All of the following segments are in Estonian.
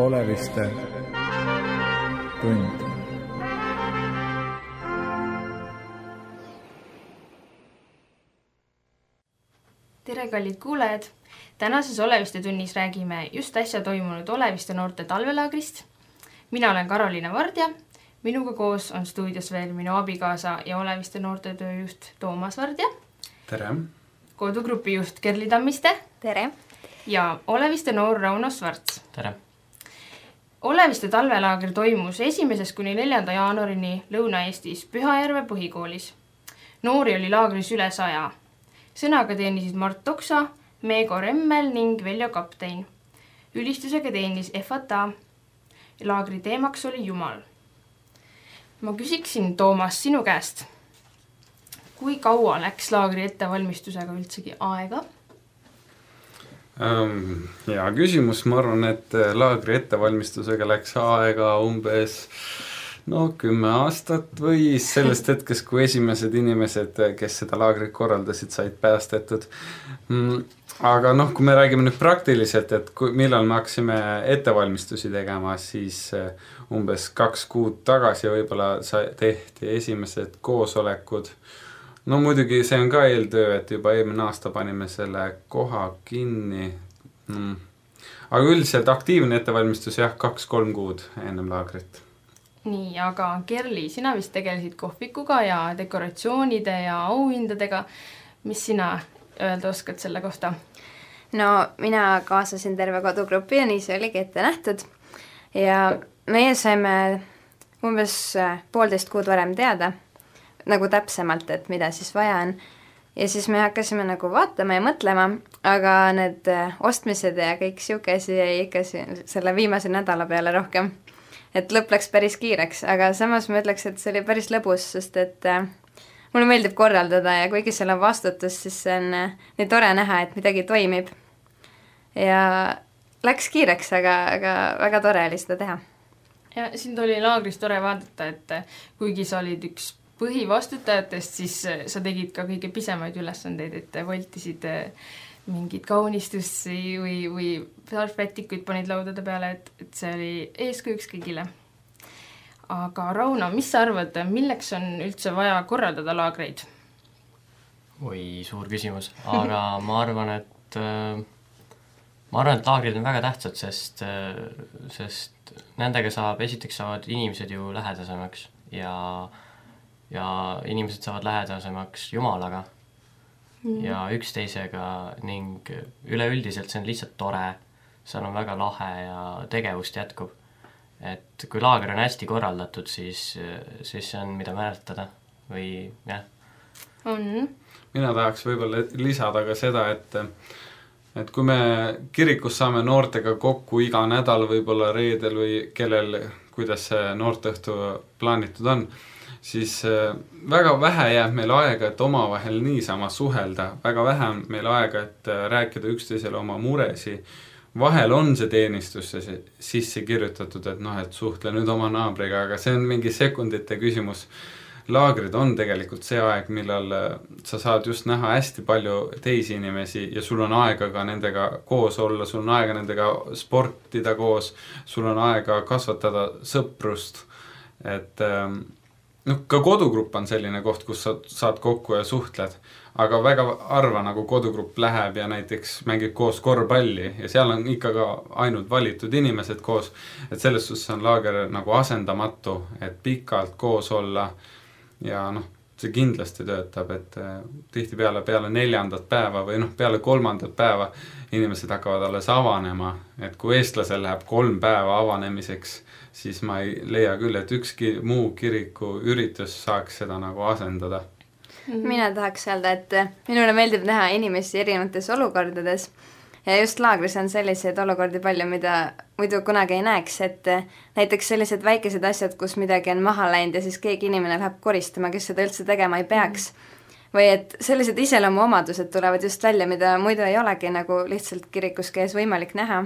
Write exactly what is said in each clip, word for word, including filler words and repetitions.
Oleviste tund. Tere, kallid kuulajad! Tänases Oleviste tunnis räägime just äsja toimunud Oleviste noorte talvelaagrist. Mina olen Karoliina Vardja. Minuga koos on stuudios veel minu abikaasa ja Oleviste noorte tööjuht Toomas Vardja. Tere! Kodugrupi juht Kerli Tammiste. Tere! Ja Oleviste noor Rauno Svarts. Tere! Oleviste talvelaagri toimus esimesest kuni neljanda jaanuarini Lõuna-Eestis Pühajärve põhikoolis. Noori oli laagris üle saja. Sõnaga teenisid Mart Toksa, Meego Remmel ning Veljo Kaptein. Ülistusega teenis F A T A. Laagri teemaks oli Jumal. Ma küsiksin, Toomas, sinu käest. Kui kaua läks laagri ettevalmistusega üldsegi aega? Um, ja küsimus, ma arvan, et laagri ettevalmistusega läks aega umbes no kümme aastat või sellest hetkest, kui esimesed inimesed, kes seda laagrit korraldasid, said päästetud. Mm, aga noh, kui me räägime nüüd praktiliselt, et kui, millal me hakkasime ettevalmistusi tegema, siis umbes kaks kuud tagasi võib-olla tehti esimesed koosolekud. No muidugi see on ka eeltöö, et juba eelmine aasta panime selle koha kinni. Mm. Aga üldiselt aktiivne ettevalmistus jah, kaks-kolm kuud ennem laagrit. Nii, aga Kerli, sina vist tegelesid kohvikuga ja dekoratsioonide ja auhindadega. Mis sina öelda oskad selle kohta? No mina kaasasin terve kodugrupi ja nii see oligi ette nähtud. Ja meie saime umbes poolteist kuud varem teada, nagu täpsemalt, et mida siis vaja on. Ja siis me hakkasime nagu vaatama ja mõtlema, aga need ostmised ja kõik siukesi jäi ikka selle viimase nädala peale rohkem. Et lõpp läks päris kiireks, aga samas ma ütleks, et see oli päris lõbus, sest et äh, mulle meeldib korraldada ja kuigi seal on vastutus, siis see on äh, nii tore näha, et midagi toimib. Ja läks kiireks, aga, aga väga tore oli seda teha. Ja sind oli laagris tore vaadata, et kuigi sa olid üks põhivastutajatest, siis sa tegid ka kõige pisemaid ülesandeid, et voltisid mingid kaunistusi või, või sarvpätikuid panid laudade peale, et, et see oli eeskujuks kõigile. Aga Rauno, mis sa arvad, milleks on üldse vaja korraldada laagreid? Oi, suur küsimus, aga ma arvan, et ma arvan, et laagrid on väga tähtsad, sest, sest nendega saab, esiteks saavad inimesed ju lähedasemaks ja ja inimesed saavad lähedasemaks Jumalaga mm. ja üksteisega ning üleüldiselt see on lihtsalt tore, seal on väga lahe ja tegevust jätkub. Et kui laager on hästi korraldatud, siis, siis see on mida mäletada või jah. On. Mina tahaks võib-olla lisada ka seda, et et kui me kirikus saame noortega kokku iga nädal, võib-olla reedel või kellel, kuidas see noorteõhtu plaanitud on, siis väga vähe jääb meil aega, et omavahel niisama suhelda. Väga vähe on meil aega, et rääkida üksteisele oma muresi. Vahel on see teenistusse sisse kirjutatud, et noh, et suhtle nüüd oma naabriga, aga see on mingi sekundite küsimus. Laagrid on tegelikult see aeg, millal sa saad just näha hästi palju teisi inimesi ja sul on aega ka nendega koos olla, sul on aega nendega sportida koos, sul on aega kasvatada sõprust, et no, ka kodugrupp on selline koht, kus sa saad kokku ja suhtled, aga väga harva nagu kodugrupp läheb ja näiteks mängib koos korvpalli ja seal on ikka ka ainult valitud inimesed koos, et selles suhtes on laager nagu asendamatu, et pikalt koos olla ja noh, see kindlasti töötab, et tihti peale, peale neljandat päeva või noh, peale kolmandat päeva inimesed hakkavad alles avanema, et kui eestlasel läheb kolm päeva avanemiseks, siis ma ei leia küll, et ükski muu kiriku üritus saaks seda nagu asendada. Mina tahaks öelda, et minule meeldib näha inimesi erinevates olukordades ja just laagris on selliseid olukordi palju, mida muidu kunagi ei näeks, et näiteks sellised väikesed asjad, kus midagi on maha läinud ja siis keegi inimene läheb koristama, kes seda üldse tegema ei peaks. Või et sellised iseloomu omadused tulevad just välja, mida muidu ei olegi nagu lihtsalt kirikus käes võimalik näha.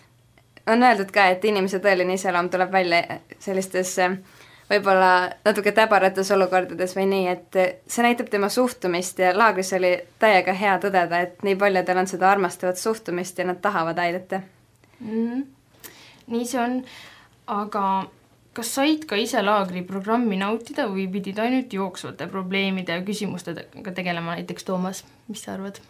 On öeldud ka, et inimese tõeline iseloom tuleb välja sellistes võib-olla natuke täbarates olukordades või nii, et see näitab tema suhtumist ja laagris oli täiega hea tõdeda, et nii paljudel on seda armastavat suhtumist ja nad tahavad aidata. Mm-hmm. nii see on, aga kas said ka ise laagri programmi nautida või pidid ainult jooksvate probleemide ja küsimustega tegelema, näiteks Toomas, mis sa arvad?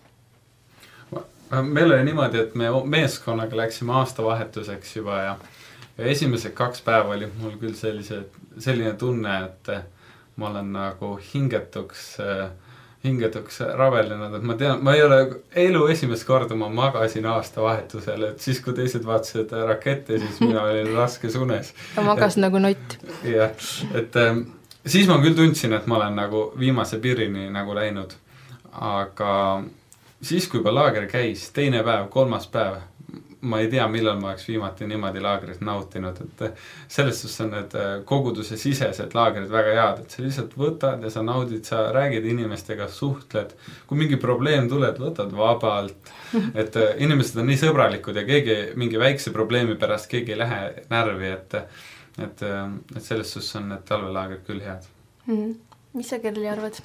Meil oli niimoodi, et me meeskonnaga läksime aastavahetuseks juba ja, ja esimesed kaks päeva oli mul küll sellise, selline tunne, et ma olen nagu hingetuks, hingetuks rabelenud, et ma tean, ma ei ole elu esimest korda, ma magasin aastavahetusel, et siis kui teised vaatasid rakette, siis mina olin raskes unes. Ta magas et, nagu nott. Jah, et siis ma küll tundsin, et ma olen nagu viimase piirini nagu läinud, aga siis, kui juba laager käis, teine päev, kolmas päev, ma ei tea, millal ma oleks viimati niimoodi laagrit nautinud, et selles suhtes on need koguduse sisesed laagrid väga head, et sa lihtsalt võtad ja sa naudid, sa räägid inimestega, suhtled, kui mingi probleem tuleb, võtad vabalt, et inimesed on nii sõbralikud ja keegi mingi väikse probleemi pärast keegi ei lähe närvi, et, et, et selles suhtes on need talvelaagrid küll head. Mm. Mis sa, Kerli, arvad?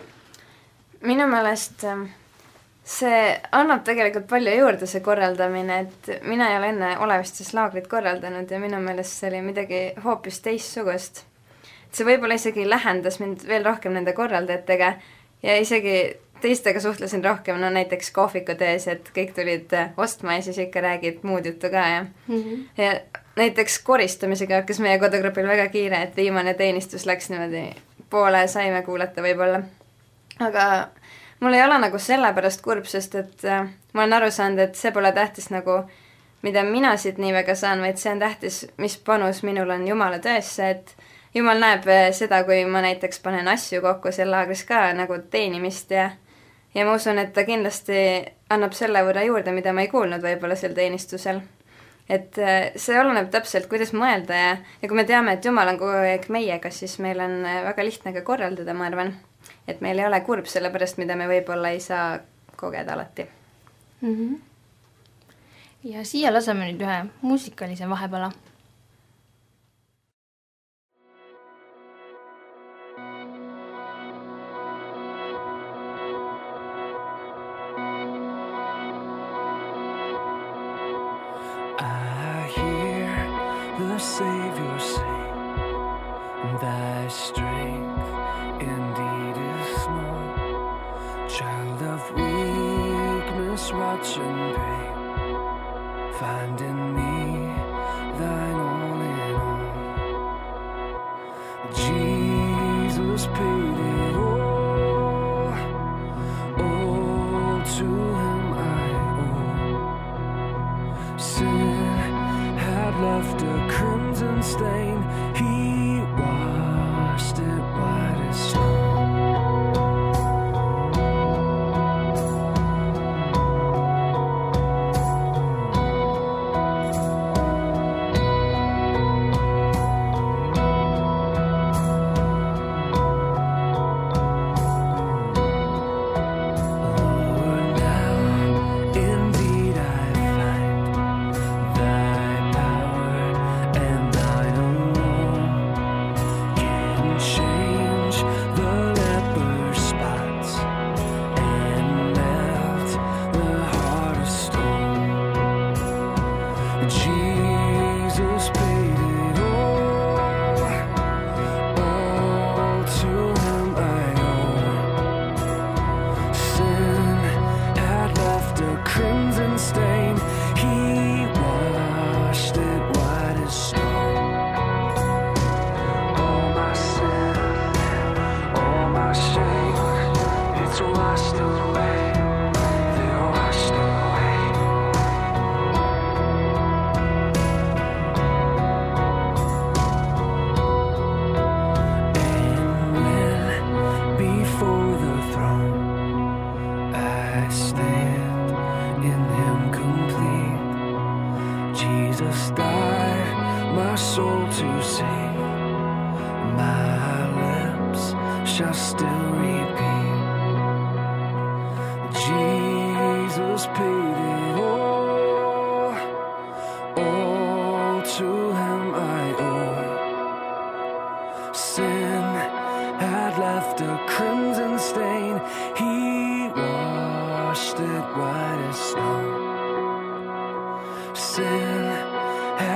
Minu meelest see annab tegelikult palju juurde see korraldamine, et mina ei ole enne Olevistes laagrit korraldanud ja minu meelest see oli midagi hoopis teistsugust. See võib-olla isegi lähendas mind veel rohkem nende korraldajatega ja isegi teistega suhtlesin rohkem, no näiteks kohviku tees, et kõik tulid ostma ja siis ikka räägid muud juttu ka ja, mm-hmm. ja näiteks koristamisega hakkas meie kodugrupil väga kiire, et viimane teenistus läks niimoodi poole saime kuulata võib-olla, aga mul ei ole nagu sellepärast kurb, sest et äh, ma olen aru saanud, et see pole tähtis nagu, mida mina siit nii väga saan, vaid see on tähtis, mis panus minul on Jumala töösse, et Jumal näeb seda, kui ma näiteks panen asju kokku seal laagris ka nagu teenimist ja, ja ma usun, et ta kindlasti annab selle võrra juurde, mida ma ei kuulnud võib-olla seal teenistusel. Et äh, see oleneb täpselt, kuidas mõelda ja, ja kui me teame, et Jumal on kogu aeg meiega, siis meil on väga lihtne ka korraldada, ma arvan. Et meil ei ole kurb selle pärast, mida me võib-olla ei saa kogeda alati. Mm-hmm. Ja siia laseme nüüd ühe muusikalise vahepala. I hear the Savior say, thy strength indeed is small, child of weakness, watch and pray, find in me thine all in all. Jesus paid it all, all to him I owe. Sin had left a crimson stain, he washed it white as snow. Sin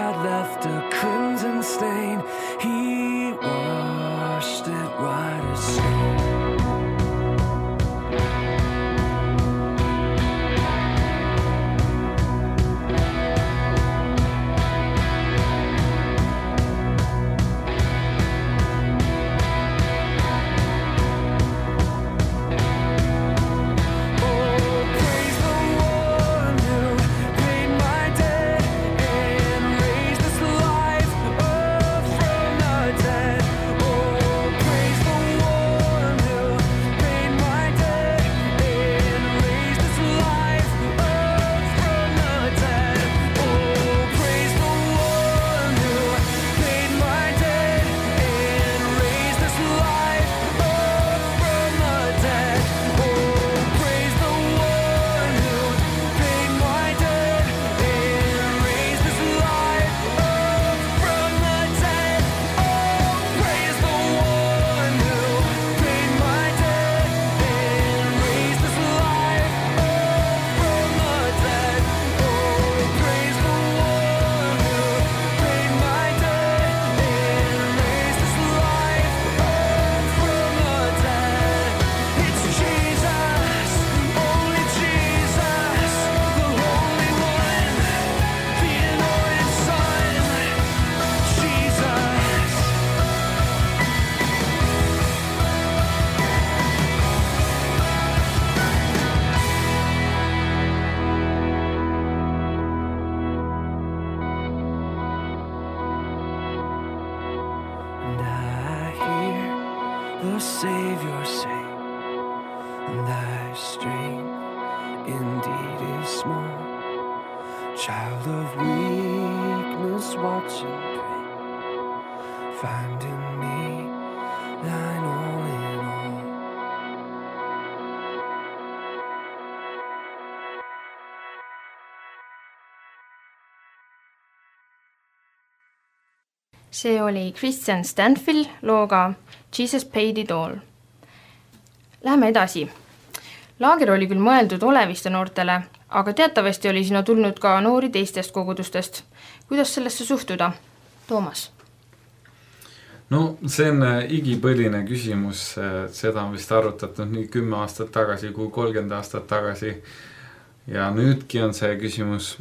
your Savior say, and thy strength indeed is small. Child of weakness, watch and pray. Find in me thine all in all. See oli Christian Stanfill looga Jesus Paid It All. Läheme edasi. Laager oli küll mõeldud oleviste noortele, aga teatavasti oli sinna tulnud ka noori teistest kogudustest. Kuidas sellesse suhtuda? Toomas? No see on igipõline küsimus, seda on vist arutatud nii kümme aastat tagasi kui kolmkümmend aastat tagasi. Ja nüüdki on see küsimus.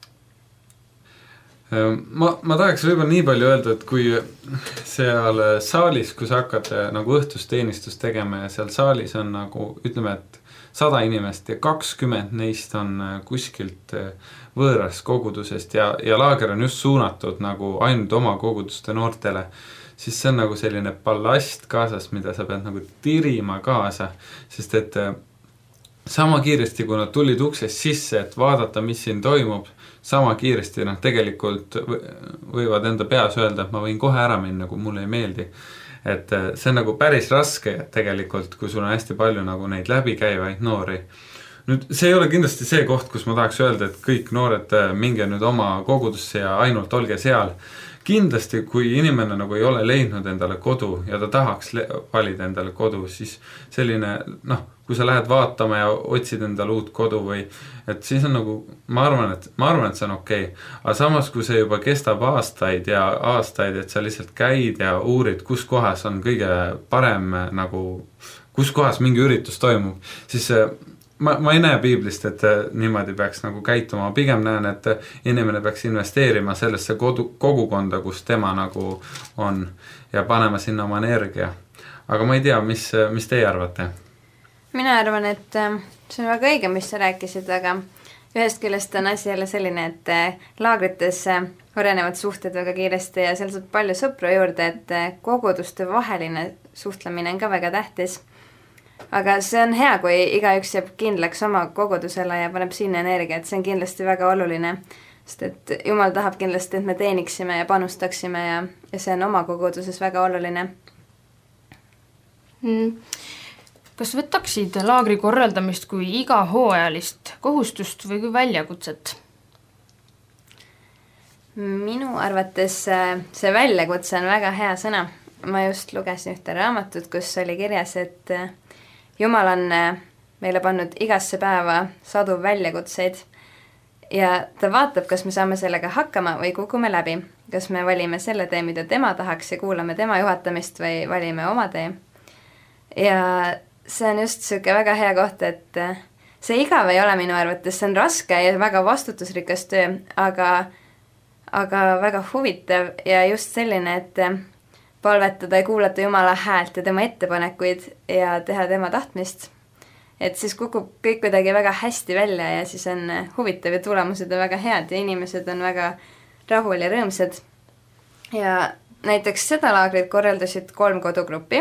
Ma, ma tahaks võib-olla nii palju öelda, et kui seal saalis, kus hakkate nagu õhtusteenistust tegema ja seal saalis on nagu, ütleme, et sada inimest ja kakskümmend neist on kuskilt võõrast kogudusest ja, ja laager on just suunatud nagu ainult oma koguduste noortele, siis see on nagu selline ballast kaasas, mida sa pead nagu tirima kaasa, sest et sama kiiresti, kui nad tulid uksest sisse, et vaadata, mis siin toimub, sama kiiresti nad tegelikult võivad enda peas öelda, et ma võin kohe ära minna, kui mulle ei meeldi. Et see on nagu päris raske tegelikult, kui sul on hästi palju nagu neid läbikäivaid noori. Nüüd, see ei ole kindlasti see koht, kus ma tahaks öelda, et kõik noored minge nüüd oma kogudusse ja ainult olge seal. Kindlasti, kui inimene nagu ei ole leidnud endale kodu ja ta tahaks valida endale kodu, siis selline, noh, kui sa lähed vaatama ja otsid endale uut kodu või, et siis on nagu, ma arvan, et, ma arvan, et see on okei. Aga samas, kui see juba kestab aastaid ja aastaid, et sa lihtsalt käid ja uurid, kus kohas on kõige parem nagu, kus kohas mingi üritus toimub, siis ma, ma ei näe piiblist, et niimoodi peaks nagu käituma. Pigem näen, et inimene peaks investeerima sellesse kodu, kogukonda, kus tema nagu on ja panema sinna oma energia. Aga ma ei tea, mis, mis teie arvate? Mina arvan, et see on väga õige, mis sa rääkisid, aga ühest küljest on asi jälle selline, et laagrites arenevad suhted väga kiiresti ja seal saab palju sõpru juurde, et koguduste vaheline suhtlemine on ka väga tähtis. Aga see on hea, kui igaüks jääb kindlaks oma kogudusele ja paneb sinna energia, et see on kindlasti väga oluline, sest et Jumal tahab kindlasti, et me teeniksime ja panustaksime ja, ja see on oma koguduses väga oluline. Hmm. Kas võtaksid laagri korraldamist kui iga hooajalist kohustust või kui väljakutset? Minu arvates see väljakutse on väga hea sõna. Ma just lugesin ühte raamatut, kus oli kirjas, et Jumal on meile pannud igasse päeva sadu väljakutseid ja ta vaatab, kas me saame sellega hakkama või kukume läbi. Kas me valime selle tee, mida tema tahaks ja kuulame tema juhatamist või valime oma tee. Ja see on just siuke väga hea koht, et see igav ei ole minu arvates, see on raske ja väga vastutusrikas töö, aga, aga väga huvitav ja just selline, et palvetada ja kuulata Jumala häält ja tema ettepanekuid ja teha tema tahtmist. Et siis kukub kõik kuidagi väga hästi välja ja siis on huvitav ja tulemused on väga head ja inimesed on väga rahul ja rõõmsad. Ja näiteks seda laagrit korraldasid kolm kodugruppi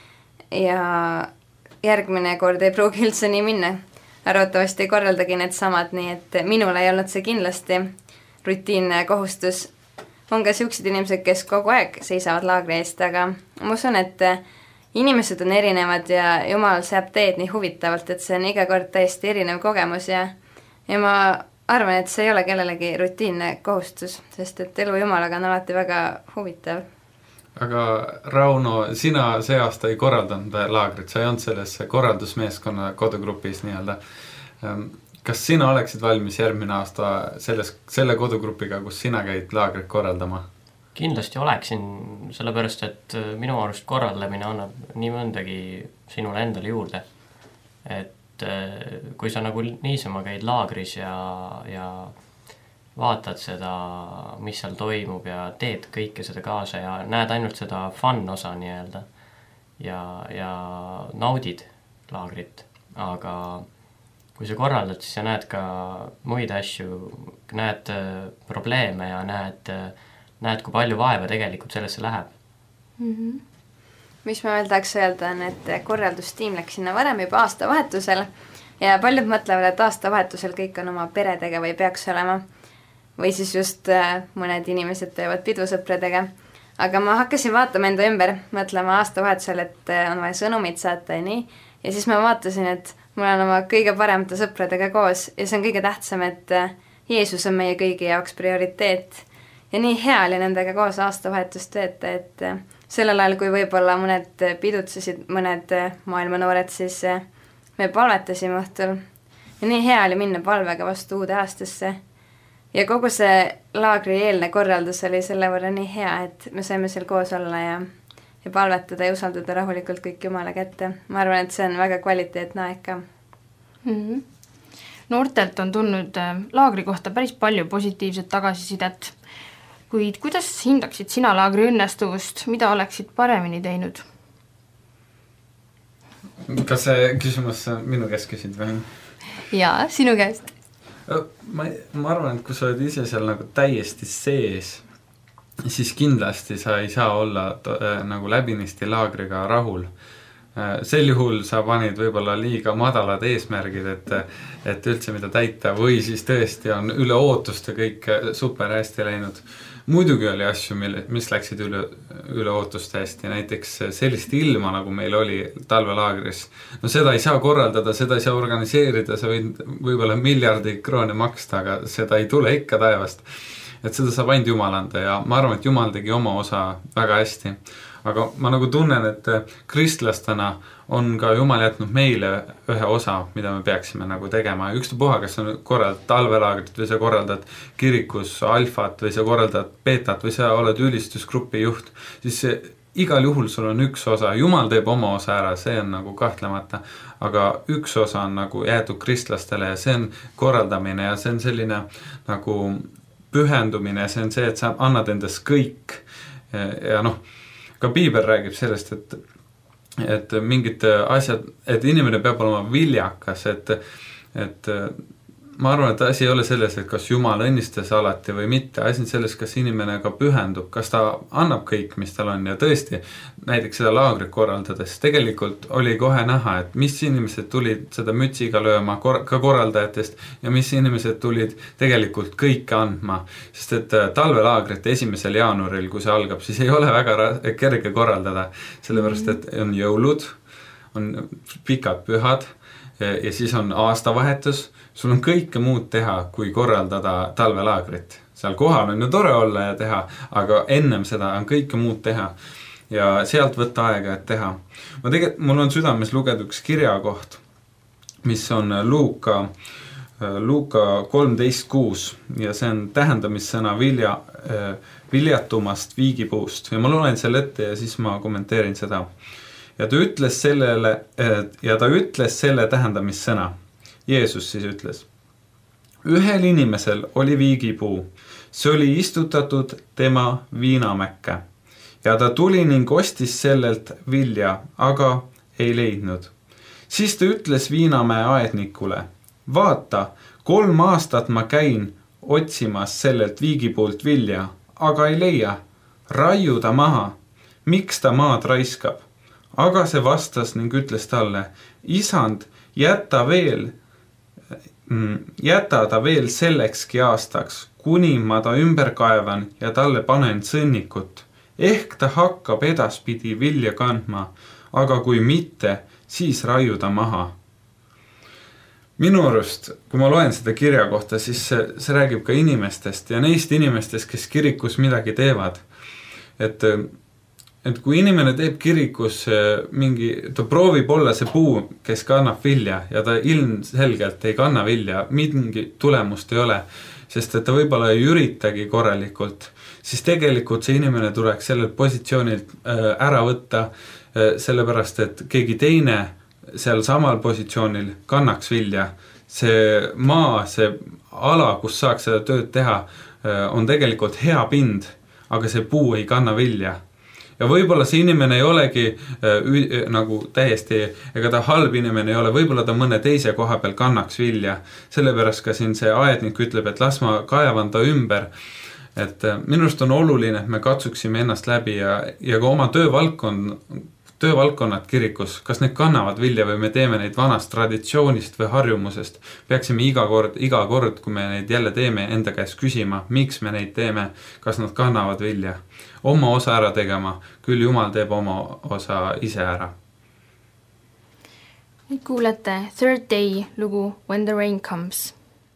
ja järgmine kord ei pruugi üldse nii minna. Arvatavasti ei korraldagi need samad, nii et minul ei olnud see kindlasti rutiinne kohustus. On ka siuksed inimesed, kes kogu aeg seisavad laagri eest, aga ma usun, et inimesed on erinevad ja Jumal seab teed nii huvitavalt, et see on iga kord täiesti erinev kogemus ja, ja ma arvan, et see ei ole kellelegi rutiinne kohustus, sest et elu Jumalaga on alati väga huvitav. Aga Rauno, sina see aasta ei korraldanud laagrit, sa ei olnud selles korraldusmeeskonna kodugrupis nii-öelda. Kas sina oleksid valmis järgmine aasta selles, selle kodugrupiga, kus sina käid laagrit korraldama? Kindlasti oleksin, sellepärast, et minu arust korraldamine annab nii mõndagi sinule endale juurde. Et kui sa nagu niisama käid laagris ja, ja vaatad seda, mis seal toimub ja teed kõike seda kaasa ja näed ainult seda fun osa nii-öelda ja, ja naudid laagrit, aga kui sa korraldad, siis sa näed ka muid asju, näed probleeme ja näed, näed, kui palju vaeva tegelikult sellesse läheb. Mm-hmm. mis ma veel tahaks öelda, on, et korraldustiim läks sinna varem juba aastavahetusel ja paljud mõtlevad, et aastavahetusel kõik on oma peredega või peaks olema. Või siis just mõned inimesed teevad pidu sõpradega. Aga ma hakkasin vaatama enda ümber, mõtlema aastavahetusel, et on vaja sõnumid saata ja nii. Ja siis ma vaatasin, et mul on oma kõige paremate sõpradega koos ja see on kõige tähtsam, et Jeesus on meie kõigi jaoks prioriteet. Ja nii hea oli nendega koos aastavahetust veeta, et sellel ajal, kui võib-olla mõned pidutsesid, mõned maailmanoored, siis me palvetasime õhtul. Ja nii hea oli minna palvega vastu uude aastasse. Ja kogu see laagri eelne korraldus oli selle võrra nii hea, et me saime seal koos olla ja, ja palvetada ja usaldada rahulikult kõik Jumala kätte. Ma arvan, et see on väga kvaliteetne aeg ka. Mm-hmm. Noortelt on tulnud laagri kohta päris palju positiivset tagasisidet. Kuid kuidas hindaksid sina laagri õnnestuvust, mida oleksid paremini teinud? Kas see küsimus minu käest küsid või? Jaa, sinu käest. Ma, ma arvan, et kui sa oled ise seal nagu täiesti sees, siis kindlasti sa ei saa olla nagu läbinisti laagriga rahul. Sel juhul sa panid võib-olla liiga madalad eesmärgid, et, et üldse mida täita või siis tõesti on üle ootuste kõik super hästi läinud. Muidugi oli asju, mis läksid üle, üle ootuste hästi, näiteks sellist ilma, nagu meil oli talvelaagris. No seda ei saa korraldada, seda ei saa organiseerida, sa võid võib-olla miljardi kroone maksta, aga seda ei tule ikka taevast. Et seda saab ainult Jumal anda ja ma arvan, et Jumal tegi oma osa väga hästi. Aga ma nagu tunnen, et kristlastena on ka Jumal jätnud meile ühe osa, mida me peaksime nagu tegema. Ükstapuha, kas sa korraldad talvelaagrit või sa korraldad kirikus alfat või sa korraldad beetat või sa oled ülistusgrupi juht, siis igal juhul sul on üks osa. Jumal teeb oma osa ära, see on nagu kahtlemata. Aga üks osa on nagu jäetud kristlastele ja see on korraldamine ja see on selline nagu pühendumine. See on see, et sa annad endast kõik ja noh, ka Piibel räägib sellest, et, et mingid asjad, et inimene peab olema viljakas, et, et ma arvan, et asi ei ole selles, et kas Jumal õnnistas alati või mitte, asi on selles, kas inimene ka pühendub, kas ta annab kõik, mis tal on ja tõesti, näiteks seda laagrit korraldades, tegelikult oli kohe näha, et mis inimesed tulid seda mütsiga lööma kor- ka korraldajatest ja mis inimesed tulid tegelikult kõike andma, sest et talvelaagrit esimesel jaanuaril, kui see algab, siis ei ole väga ra- kerge korraldada, sellepärast, et on jõulud, on pikad pühad ja, ja siis on aastavahetus. Sul on kõike muud teha, kui korraldada talvelaagrit. Seal kohal on ju tore olla ja teha, aga ennem seda on kõike muud teha ja sealt võtta aega, et teha. Ma tegelikult, mul on südames lugeda üks kirjakoht, mis on Luuka, Luuka kolmteist kuus ja see on tähendamissõna vilja, viljatumast viigipuust ja ma loen selle ette ja siis ma kommenteerin seda. Ja ta ütles sellele, ja ta ütles selle tähendamissõna. Jeesus siis ütles, ühel inimesel oli viigipuu, see oli istutatud tema viinamäkke ja ta tuli ning ostis sellelt vilja, aga ei leidnud. Siis ta ütles viinamäe aednikule, vaata, kolm aastat ma käin otsimas sellelt viigipuult vilja, aga ei leia, raiu ta maha, miks ta maad raiskab? Aga see vastas ning ütles talle, isand, jäta veel jäta ta veel sellekski aastaks, kuni ma ta ümber kaevan ja talle panen sõnnikut. Ehk ta hakkab edaspidi vilja kandma, aga kui mitte, siis raiu ta maha. Minu arust, kui ma loen seda kirja kohta, siis see, see räägib ka inimestest ja neist inimestest, kes kirikus midagi teevad. Et Et kui inimene teeb kirikus mingi, ta proovib olla see puu, kes kannab vilja ja ta ilmselgelt ei kanna vilja, mingi tulemust ei ole, sest et ta võib-olla ei üritagi korralikult, siis tegelikult see inimene tuleks sellelt positsioonilt ära võtta, sellepärast et keegi teine seal samal positsioonil kannaks vilja. See maa, see ala, kus saaks seda tööd teha, on tegelikult hea pind, aga see puu ei kanna vilja. Ja võib-olla see inimene ei olegi äh, nagu täiesti, ega ta halb inimene ei ole, võib-olla ta mõne teise koha peal kannaks vilja. Sellepärast ka siin see aednik ütleb, et las ma kaevan ta ümber. Et äh, minust on oluline, et me katsuksime ennast läbi ja, ja ka oma töövaldkond Töövaldkonnad kirikus, kas need kannavad vilja või me teeme neid vanast traditsioonist või harjumusest? Peaksime iga kord, iga kord, kui me neid jälle teeme, enda käest küsima, miks me neid teeme, kas nad kannavad vilja. Oma osa ära tegema, küll Jumal teeb oma osa ise ära. Nüüd kuulete Third Day lugu When the Rain Comes.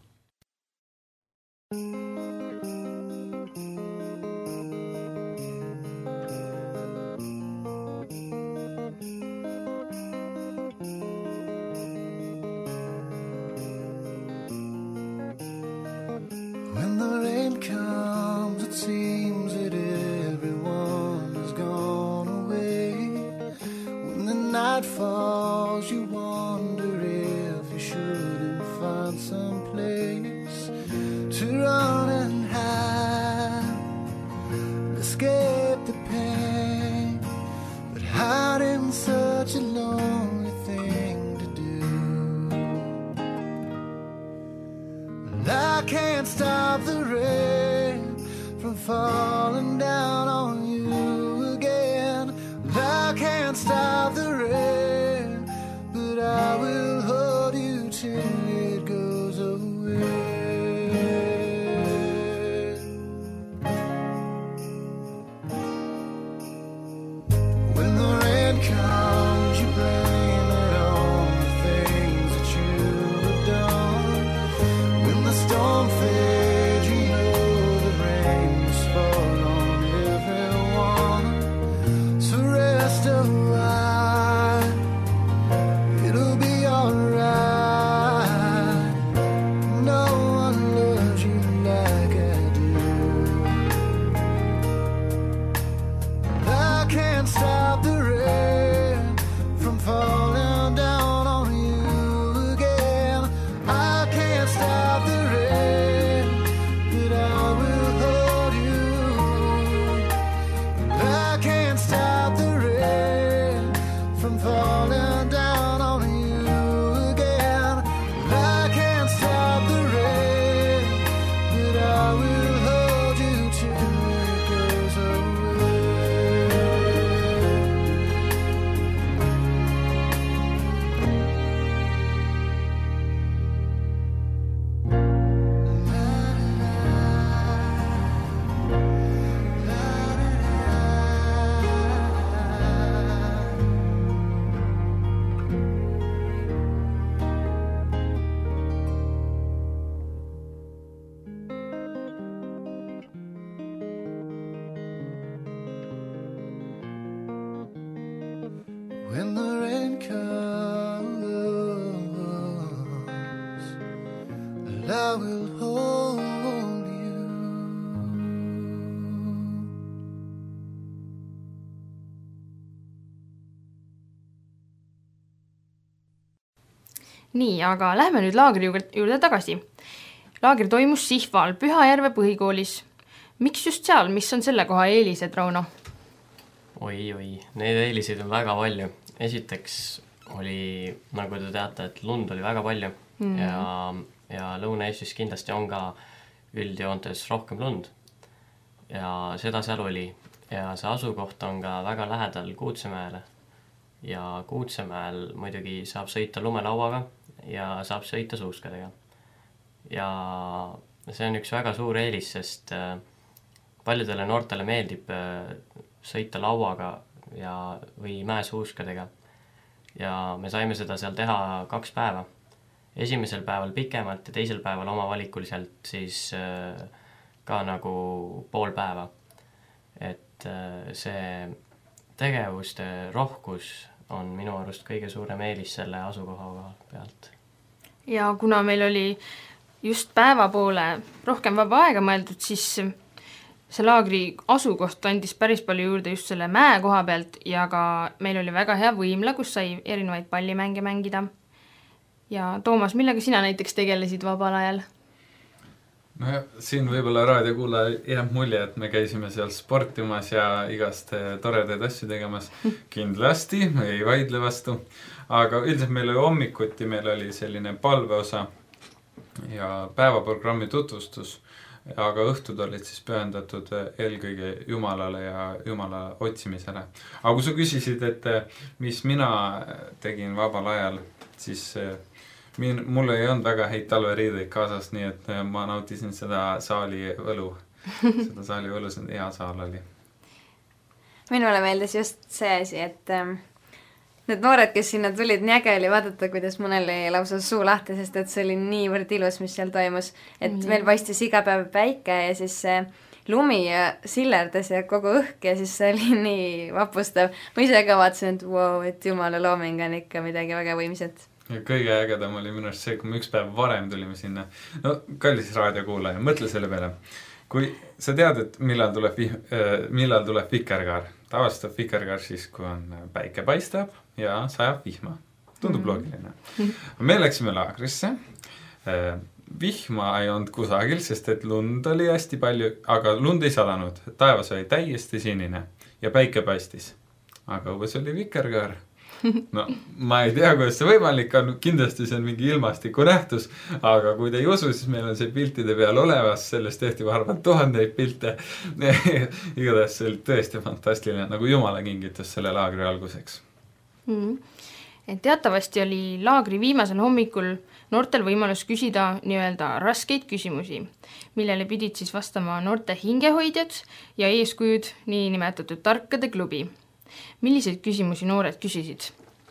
When the rain comes, it seems that everyone has gone away. When the night falls, you wonder if you shouldn't find some place to run and hide, escape the pain. But hiding's such a lonely thing to do. And I can't stop the rain from falling down on you again. And I can't stop the rain, but I will hold you till it goes away. When the rain comes, you blame it on the things that you have done. When the storm fades, you know the rain's fall on everyone. So rest a while, it'll be alright. No one loves you like I do. I can't stop the rain from falling down on you again. I can't stop the rain, but I will hold you. I can't stop the rain from falling down on you again. I can't stop the rain, but I will hold you till it goes away. When the rain comes, I will hold you. Nii, aga lähme nüüd laagri juurde, juurde tagasi. Laagri toimus Sihval Pühajärve põhikoolis. Miks just seal, mis on selle koha eelised, Rauno? Oi, oi, neid eeliseid on väga palju. Esiteks oli, nagu te teate, et lund oli väga palju mm. ja, ja Lõuna-Eestis kindlasti on ka üldjoontes rohkem lund. Ja seda seal oli. Ja see asukoht on ka väga lähedal Kuutsemäele. Ja Kuutsemäel muidugi saab sõita lumelauaga ja saab sõita suuskadega. Ja see on üks väga suur eelis, sest paljudele noortele meeldib sõita lauaga ja, või mäesuuskadega. Ja me saime seda seal teha kaks päeva. Esimesel päeval pikemalt ja teisel päeval omavalikuliselt siis ka nagu pool päeva. Et see tegevuste rohkus on minu arust kõige suurem eelis selle asukoha pealt. Ja kuna meil oli just päeva poole rohkem vaba aega mõeldud, siis see laagri asukoht andis päris palju juurde just selle mäe koha pealt ja ka meil oli väga hea võimla, kus sai erinevaid pallimänge mängida. Ja Toomas, millega sina näiteks tegelesid vabal ajal? No ja, siin võib-olla raadiokuula jääb mulje, et me käisime seal sportimas ja igast toredaid asju tegemas. Kindlasti, me ei vaidle vastu. Aga üldiselt meil oli hommikuti, meil oli selline palveosa ja päevaprogrammi tutvustus. aga õhtud olid siis pühendatud eelkõige Jumalale ja Jumala otsimisele. aga kui sa küsisid, et mis mina tegin vabal ajal, siis min, mul ei olnud väga häid talveriideid kaasas, nii et ma nautisin seda saali võlu. seda saali võlu, see hea saal oli. Minule meeldis just see asi, et ähm, need noored, kes sinna tulid, nii äge oli vaadata, kuidas mõnel oli lausa suu lahti, sest et see oli niivõrd ilus, mis seal toimus. Et mm. meil paistis iga päev päike ja siis see lumi ja sillerdas ja kogu õhk ja siis see oli nii vapustav. Ma ise ka vaatasin, et wow, et Jumala looming on ikka midagi väga võimsat. Ja kõige ägedam oli minu arust see, kui me üks päev varem tulime sinna. No, kallis raadiokuulaja, mõtle selle peale. Kui sa tead, et millal tuleb, millal tuleb vikerkaar, tavaliselt vikerkaar siis, kui on päike paistab ja sajab vihma. Tundub mm. loogiline. Me läksime laagrisse. Vihma ei olnud kusagil, sest et lund oli hästi palju, aga lund ei sadanud. Taevas oli täiesti sinine ja päike paistis. Aga umbes oli vikerkaar. No, ma ei tea, kuidas see võimalik on, kindlasti see on mingi ilmastiku nähtus, aga kui te ei usu, siis meil on see piltide peal olevas, sellest tehti varvad tuhandeid pilte. Igatahes see oli tõesti fantastiline, nagu Jumala kingitus selle laagri alguseks. Mm. Teatavasti oli laagri viimasel hommikul noortel võimalus küsida nii-öelda raskeid küsimusi, millele pidid siis vastama noorte hingehoidjad ja eeskujud nii nimetatud tarkade klubi. Milliseid küsimusi noored küsisid?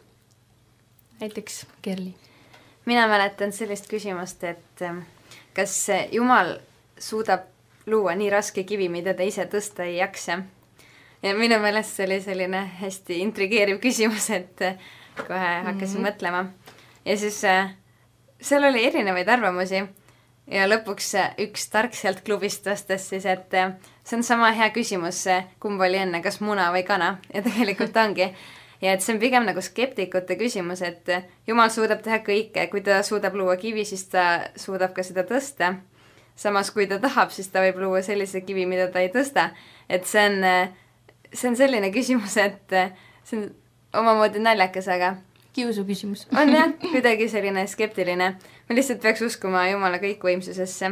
Näiteks Kerli. Mina mäletan sellist küsimust, et kas Jumal suudab luua nii raske kivi, mida ta ise tõsta ei jaksa. Ja minu meelest see oli selline hästi intrigeeriv küsimus, et kohe hakkasin mm-hmm. mõtlema. Ja siis seal oli erinevaid arvamusi ja lõpuks üks tark sealt klubist vastas siis, et see on sama hea küsimus, kumb oli enne, kas muna või kana, ja tegelikult ongi. Ja et see on pigem nagu skeptikute küsimus, et Jumal suudab teha kõike, kui ta suudab luua kivi, siis ta suudab ka seda tõsta. Samas, kui ta tahab, siis ta võib luua sellise kivi, mida ta ei tõsta. Et see on, see on selline küsimus, et see on omamoodi naljakas, aga kiusu küsimus. On jah, kuidagi selline skeptiline. Me lihtsalt peaks uskuma Jumala kõikvõimsusesse.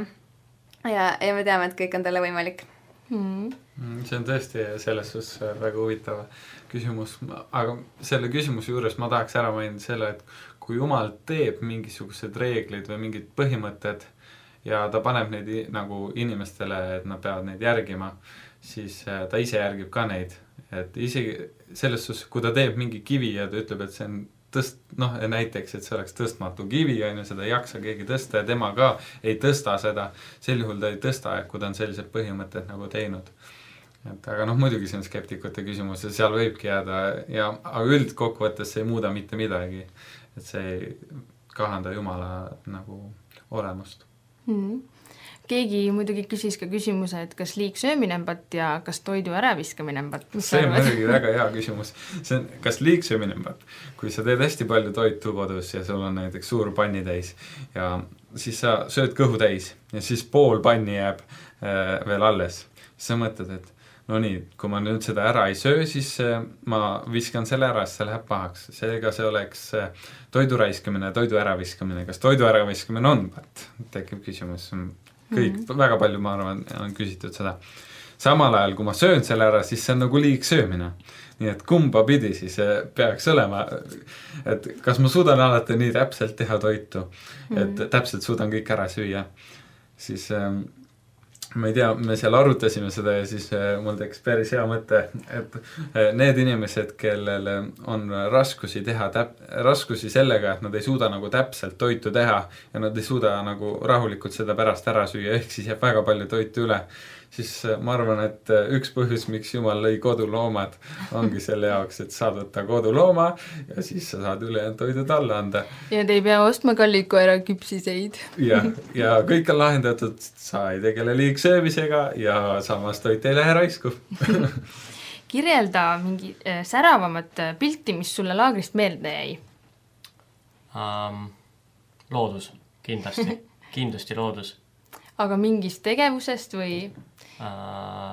Ja, ja me teame, et kõik on talle võimalik. Hmm. See on tõesti selles suhtes väga huvitav küsimus, aga selle küsimuse juures ma tahaks ära mainida selle, et kui Jumal teeb mingisugused reeglid või mingid põhimõtted ja ta paneb neid nagu inimestele, et nad peavad neid järgima, siis ta ise järgib ka neid. Et isegi selles suhtes, kui ta teeb mingi kivi ja ta ütleb, et see on tõst, noh, näiteks, et see oleks tõstmatu kivi, ja seda ei jaksa keegi tõsta ja tema ka ei tõsta seda, sel juhul ta ei tõsta, kui ta on sellised põhimõtted nagu teinud. Et, aga noh, muidugi see on skeptikute küsimus ja seal võibki jääda, ja, aga üldkokkuvõttes see ei muuda mitte midagi, et see ei kahanda Jumala nagu olemust. Mm. Keegi muidugi küsis ka küsimuse, et kas liigsöömine on patt ja kas toidu äraviskamine on patt? See on muidugi väga hea küsimus. See on, kas liigsöömine on patt? Kui sa teed hästi palju toitu kodus ja sul on näiteks suur panni täis ja siis sa sööd kõhu täis ja siis pool panni jääb äh, veel alles. Siis sa mõtled, et no nii, kui ma nüüd seda ära ei söö, siis äh, ma viskan selle ära, siis see läheb pahaks. Seega see oleks äh, toidu raiskamine, toidu äraviskamine. Kas toidu äraviskamine on patt? Tekib küsimus. Kõik, mm-hmm. väga palju, ma arvan, on küsitud seda. Samal ajal, kui ma söön selle ära, siis see on nagu liig söömine. Nii et kumba pidi siis peaks olema, et kas ma suudan alati nii täpselt teha toitu, mm-hmm. et täpselt suudan kõik ära süüa. Siis ähm, ma ei tea, me seal arutasime seda ja siis äh, mul teeks päris hea mõte, et äh, need inimesed, kellel on raskusi teha, täp- raskusi sellega, et nad ei suuda nagu täpselt toitu teha ja nad ei suuda nagu rahulikult seda pärast ära süüa, ehk siis jääb väga palju toitu üle, siis äh, ma arvan, et äh, üks põhjus, miks Jumal lõi koduloomad, ongi selle jaoks, et saad võtta kodulooma ja siis sa saad ülejäänud toidud alla anda. Ja te ei pea ostma kallid koera küpsiseid. ja, ja kõik on lahendatud, sa ei tegele liig söömisega ja samas toit ei lähe raisku. Kirjelda mingi äh, säravamat pilti, mis sulle laagrist meelde jäi? Um, loodus, kindlasti. Kindlasti loodus. Aga mingist tegevusest või?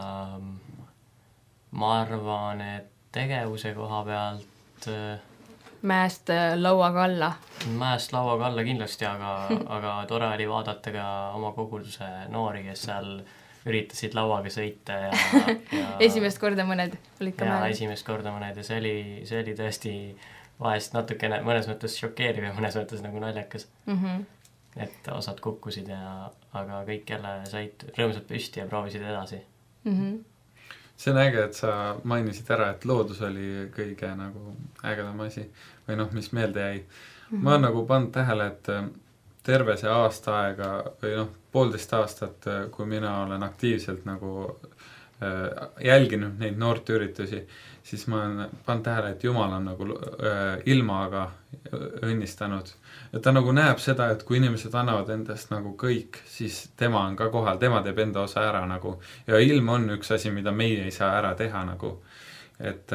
Uh, ma arvan, et tegevuse koha pealt uh, mäest äh, lauaga alla? Mäest lauaga alla kindlasti, aga, aga tore oli vaadata ka oma koguduse noori, kes seal üritasid lauaga sõita ja, ja esimest korda mõned olid ka ja mäel? esimest korda mõned ja see oli, see oli tõesti vahest natukene mõnes mõttes šokeeriv ja mõnes mõttes nagu naljakas. Mm-hmm. Et osad kukkusid ja aga kõik jälle said rõõmsalt püsti ja proovisid edasi. Mm-hmm. See on äge, et sa mainisid ära, et loodus oli kõige nagu ägedam asi või noh, mis meelde jäi. Mm-hmm. Ma olen nagu pannud tähele, et terve see aasta aega või noh, poolteist aastat, kui mina olen aktiivselt nagu äh, jälginud neid noorteüritusi, siis ma olen pannud tähele, et Jumal on nagu äh, ilmaga õnnistanud. Ja ta nagu näeb seda, et kui inimesed annavad endast nagu kõik, siis tema on ka kohal, tema teeb enda osa ära nagu. Ja ilm on üks asi, mida meie ei saa ära teha nagu. Et,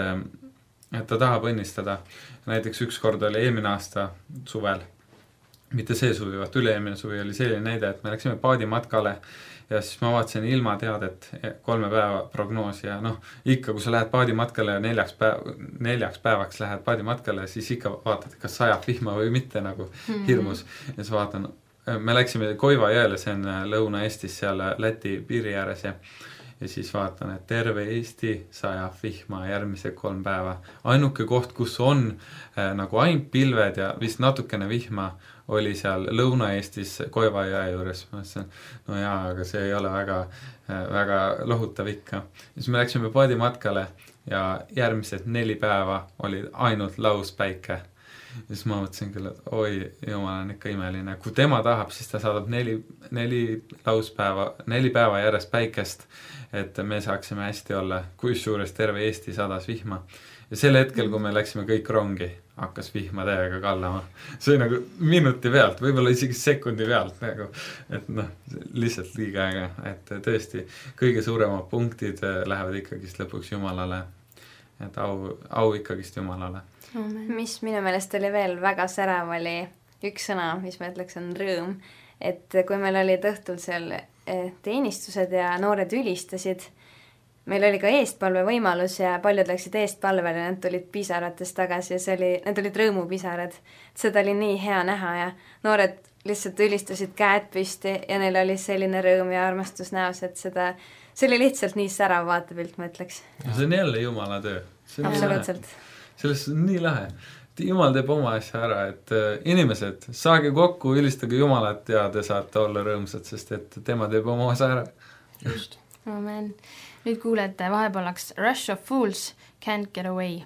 et ta tahab õnnistada. Näiteks üks kord oli eelmine aasta suvel, mitte see suvi, vaat üle-eelmine suvi oli selline näide, et me läksime paadimatkale ja siis ma vaatasin ilmateadet, kolme päeva prognoosi ja noh, ikka kui sa lähed paadimatkale ja neljaks, päev, neljaks päevaks lähed paadimatkale, siis ikka vaatad, kas sajab vihma või mitte nagu hirmus. Ja siis vaatan, me läksime Koiva jõele, see on Lõuna-Eestis seal Läti piiri ääres ja ja siis vaatan, et terve Eesti sajab vihma järgmise kolm päeva. Ainuke koht, kus on äh, nagu ainult pilved ja vist natukene vihma, oli seal Lõuna-Eestis Koiva jõe juures. Ma mõtlesin, no jaa, aga see ei ole väga, äh, väga lohutav ikka. Ja siis me läksime paadimatkale ja järgmised neli päeva oli ainult lauspäike. Ja siis ma mõtlesin küll, et oi, Jumal on ikka imeline. Kui tema tahab, siis ta saadab neli, neli lauspäeva, neli päeva järjest päikest, et me saaksime hästi olla, kui suures terve Eesti sadas vihma. Ja sel hetkel, kui me läksime kõik rongi, hakkas vihma täiega kallama. See nagu minuti pealt, võib-olla isegi sekundi pealt, nagu, et noh, lihtsalt liiga äge, et tõesti kõige suuremad punktid lähevad ikkagist lõpuks Jumalale, et au, au ikkagist Jumalale. Mis minu meelest oli veel väga särav, oli üks sõna, mis ma ütleks on rõõm, et kui meil olid õhtul seal teenistused ja noored ülistasid, meil oli ka eestpalve võimalus ja paljud läksid eestpalvele ja nad tulid pisarates tagasi ja see oli, need olid rõõmupisarad. Seda oli nii hea näha ja noored lihtsalt ülistasid käed püsti ja neil oli selline rõõm ja armastus näos, et seda, see oli lihtsalt nii särav vaatepilt, ma ütleks. See on jälle Jumala töö. Absoluutselt. Sellest on nii lahe. Jumal teeb oma asja ära, et inimesed, saage kokku, ülistage Jumalat ja te saate olla rõõmsad, sest et tema teeb oma asja ära. Just. Amen. Nüüd kuulete vahepealaks Rush of Fools, Can't Get Away.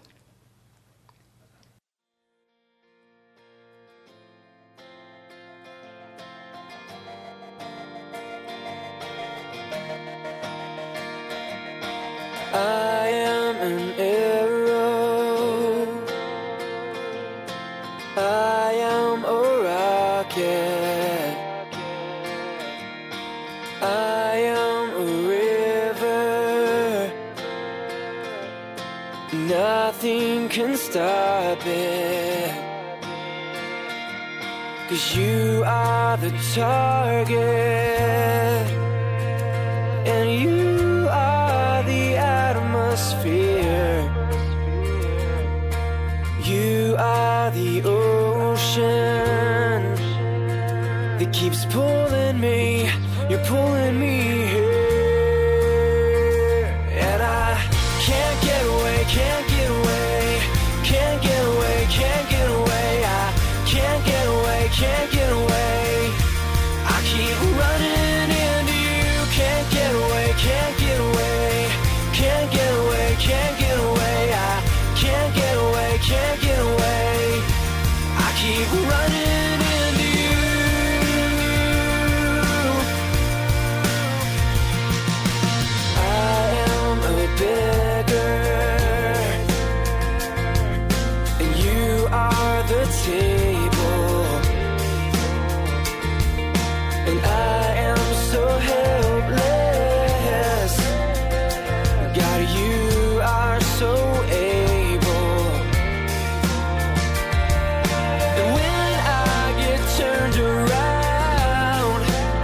I am an arrow, I am a rocket, I am a river, nothing can stop it, 'cause you are the target, and you are the atmosphere, you are the ocean that keeps pulling me, you're pulling me here, and I can't get away, can't get away, can't get away, can't get away, I can't get away, can't get away, I keep running into you, can't get away, can't get away, can't get away, can't get away, I can't get away, can't get away, I keep running into you. I am a beggar, and you are the table, and I am so helpless, God, you are so able, and when I get turned around,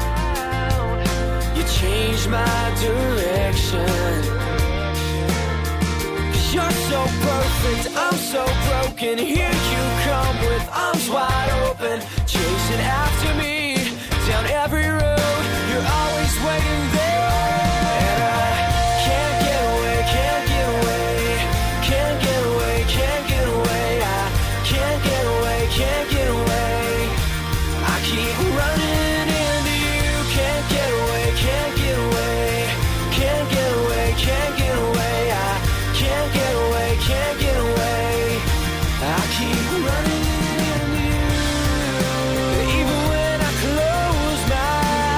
you change my direction, 'cause you're so perfect, I'm so broken, here you arms wide open, chasing after me down every road. You're always waiting there, and I can't get away, can't get away, can't get away, can't get away. I can't get away, can't get away. I keep running into you. Can't get away, can't get away, can't get away, can't get away. I can't get away, can't get away. I keep running into you. Even when I close my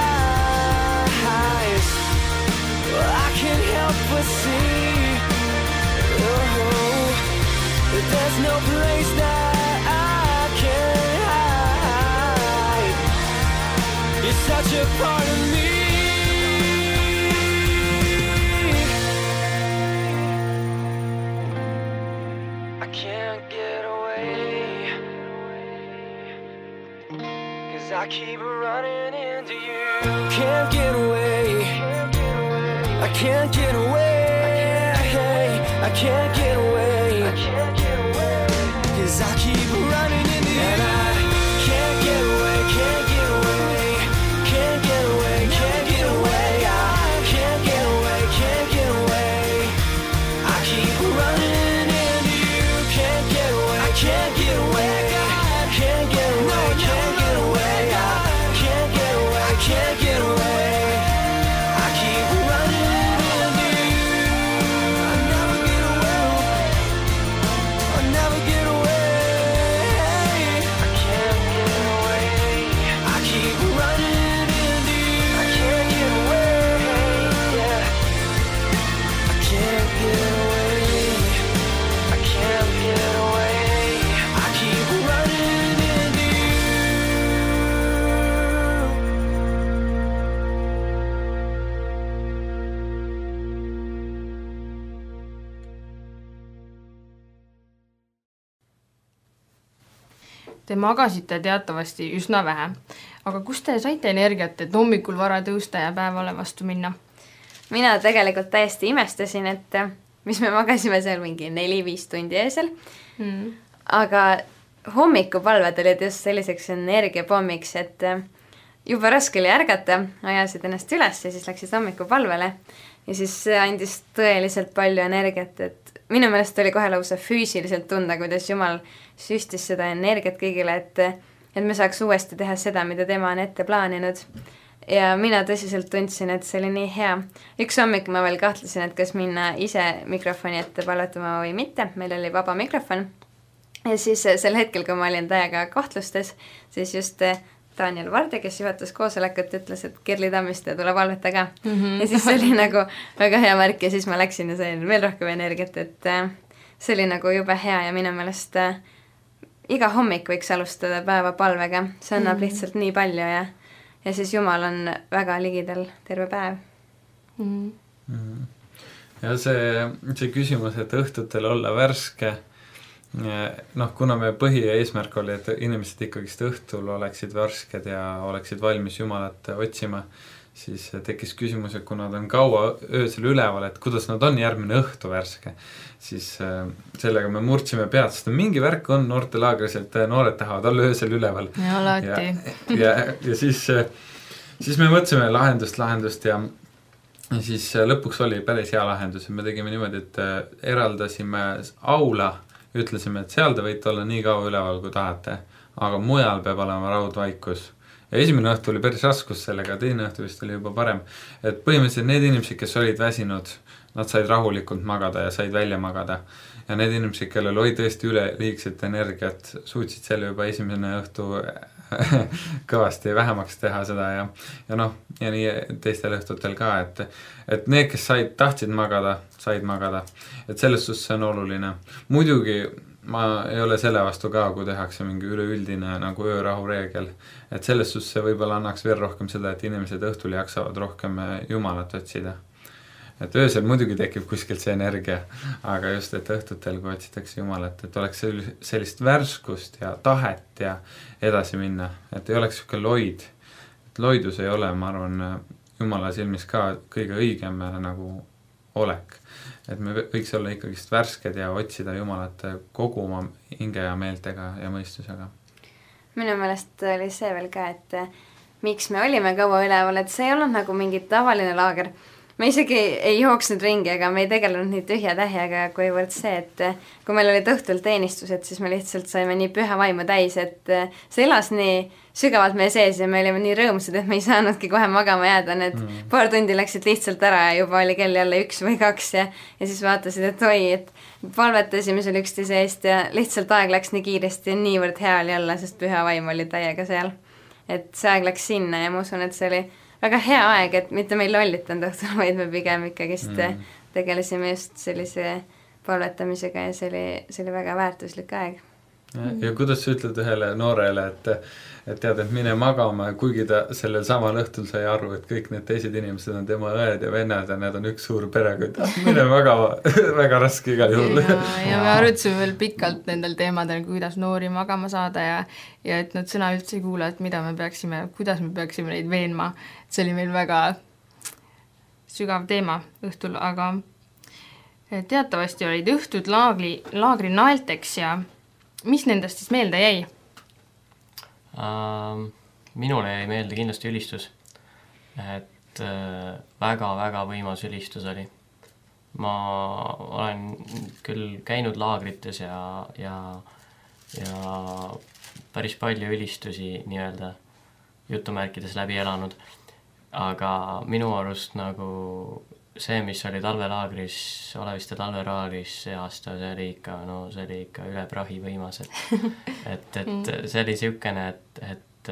eyes, well, I can't help but see, oh, that there's no place that I can hide. You're such a part of me. I can't get away, 'cause I keep running into you. Can't get away, I can't get away, I can't get away, 'cause I keep running into you. And I can't get away, can't get away, can't get away, can't get away. I can't get away, can't get away. I keep running into you. Can't get away, I can't get away, can't get away, can't get away. I can't get away, I can't get away. I keep running into you. I never get away, I never get away. I can't get away. I keep running into you. I can't get away, yeah. I can't get away, I can't get away. I keep running into you. Te magasite teatavasti üsna vähe, aga kust te saite energiat, et hommikul vara tõusta ja päevale vastu minna? mina tegelikult täiesti imestasin, et mis me magasime seal mingi neli-viis tundi öösel Mm. aga hommikupalved olid just selliseks energiapommiks, et juba raske oli ärgata, ajasid ennast üles ja siis läksid hommikupalvele ja siis see andis tõeliselt palju energiat, et minu meelest oli kohe lausa füüsiliselt tunda, kuidas Jumal süstis seda energiat kõigile, et, et me saaks uuesti teha seda, mida tema on ette plaaninud. Ja mina tõsiselt tundsin, et see oli nii hea. Üks hommik ma veel kahtlesin, et kas minna ise mikrofoni ette palvetama või mitte. Meil oli vaba mikrofon. Ja siis sel hetkel, kui ma olin täiega kahtlustes, siis just Daniel Varde, kes juhatas koosolekut, ütles, et Kerli Tammiste tuleb palveta ka. Mm-hmm. Ja siis see oli nagu väga hea märk ja siis ma läksin ja sain veel rohkem energiat, et see oli nagu jube hea ja minu meelest iga hommik võiks alustada päeva palvega. See annab mm-hmm. lihtsalt nii palju ja Ja siis Jumal on väga ligidal terve päev. Mm. Mm. Ja see, see küsimus, et õhtutel olla värske, noh, kuna me põhi ja eesmärk oli, et inimesed ikkagist õhtul oleksid värsked ja oleksid valmis Jumalat otsima, siis tekkis küsimus, et kui nad on kaua öösel üleval, et kuidas nad on järgmine õhtu värske, siis sellega me murdsime pead, sest mingi värk on noortelaagris, et noored tahavad olla öösel üleval. Ja alati. Ja, ja, ja siis, siis me mõtlesime lahendust, lahendust ja, ja siis lõpuks oli päris hea lahendus. Me tegime niimoodi, et eraldasime aula, ütlesime, et seal te võite olla nii kaua üleval, kui tahate, aga mujal peab olema raudvaikus. Ja esimene õhtu oli päris raskus sellega, teine õhtu vist oli juba parem. Et põhimõtteliselt need inimesed, kes olid väsinud, nad said rahulikult magada ja said välja magada. Ja need inimesed, kellel oli tõesti üle liigset energiat, suutsid selle juba esimene õhtu kõvasti vähemaks teha seda ja, ja noh, ja nii teistel õhtutel ka, et, et need, kes said, tahtsid magada, said magada. Et selles suhtes see on oluline. Muidugi ma ei ole selle vastu ka, kui tehakse mingi üleüldine nagu öörahu reegel. Et selles suhtes see võib-olla annaks veel rohkem seda, et inimesed õhtul jaksavad rohkem Jumalat otsida. Et öösel muidugi tekib kuskilt see energia, aga just, et õhtutel, kui otsitakse Jumalat, et oleks sellist värskust ja tahet ja edasi minna. Et ei oleks siuke loid. Et loidus ei ole, ma arvan, Jumala silmis ka kõige õigem nagu olek. Et me võiks olla ikkagist värsked ja otsida Jumalat kogu oma hinge ja meeltega ja mõistusega. minu meelest oli see veel ka, et miks me olime kaua üleval, et see ei olnud nagu mingi tavaline laager. Me isegi ei jooksnud ringi, aga me ei tegelenud nii tühja tähjaga, kuivõrd see, et kui meil olid õhtul teenistused, siis me lihtsalt saime nii püha vaimu täis, et see elas nii sügavalt meie sees ja me olime nii rõõmsad, et me ei saanudki kohe magama jääda, need mm. paar tundi läksid lihtsalt ära ja juba oli kell jälle üks või kaks ja, ja siis vaatasid, et oi, et palvetasime seal üksteise eest ja lihtsalt aeg läks nii kiiresti ja niivõrd hea oli olla, sest püha vaim oli täiega seal. Et see aeg läks sinna ja ma usun, et see oli väga hea aeg, et mitte meil lollitanud õhtul, vaid me pigem ikkagist mm. tegelesime just sellise palvetamisega ja see oli, see oli väga väärtuslik aeg. Ja, ja kuidas sa ütled ühele noorele, et, et tead, et mine magama, kuigi ta sellel samal õhtul sai aru, et kõik need teised inimesed on tema õed ja vennad ja need on üks suur pere, kui ta mine magama, väga raske igal juhul. Ja, ja me arutasime veel pikalt nendel teemadel, kuidas noori magama saada ja, ja et nad sõna üldse ei kuule, et mida me peaksime, kuidas me peaksime neid veenma. See oli meil väga sügav teema õhtul, aga teatavasti olid õhtud laagri, laagri naelteks ja mis nendest siis meelde jäi? Uh, minule jäi meelde kindlasti ülistus. Et uh, väga-väga võimas ülistus oli. Ma olen küll käinud laagrites ja, ja, ja päris palju ülistusi nii-öelda jutumärkides läbi elanud. Aga minu arust nagu see, mis oli talvelaagris, Oleviste talvelaagris see aasta, see oli ikka, no see oli ikka üle prahi võimas, et, et, et see oli siukene, et, et,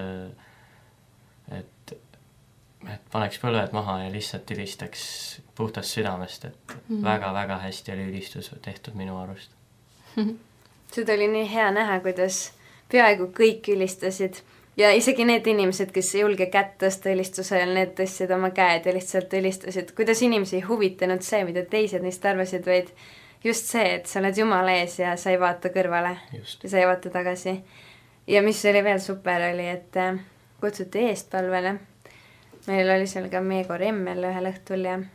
et, et paneks põlved maha ja lihtsalt ülistaks puhtast südamest, et väga-väga hästi oli ülistus tehtud minu arust. Seda oli nii hea näha, kuidas peaaegu kõik ülistasid. Ja isegi need inimesed, kes ei julge kätt tõsta ülistusel, need tõstsid oma käed ja lihtsalt ülistasid. Kuidas inimesi ei huvitanud see, mida teised neist arvasid, vaid just see, et sa oled Jumala ees ja sa ei vaata kõrvale just. Ja sa ei vaata tagasi. Ja mis oli veel super oli, et kutsuti eestpalvele. Meil oli seal ka Meegor Emmel ühel õhtul ja,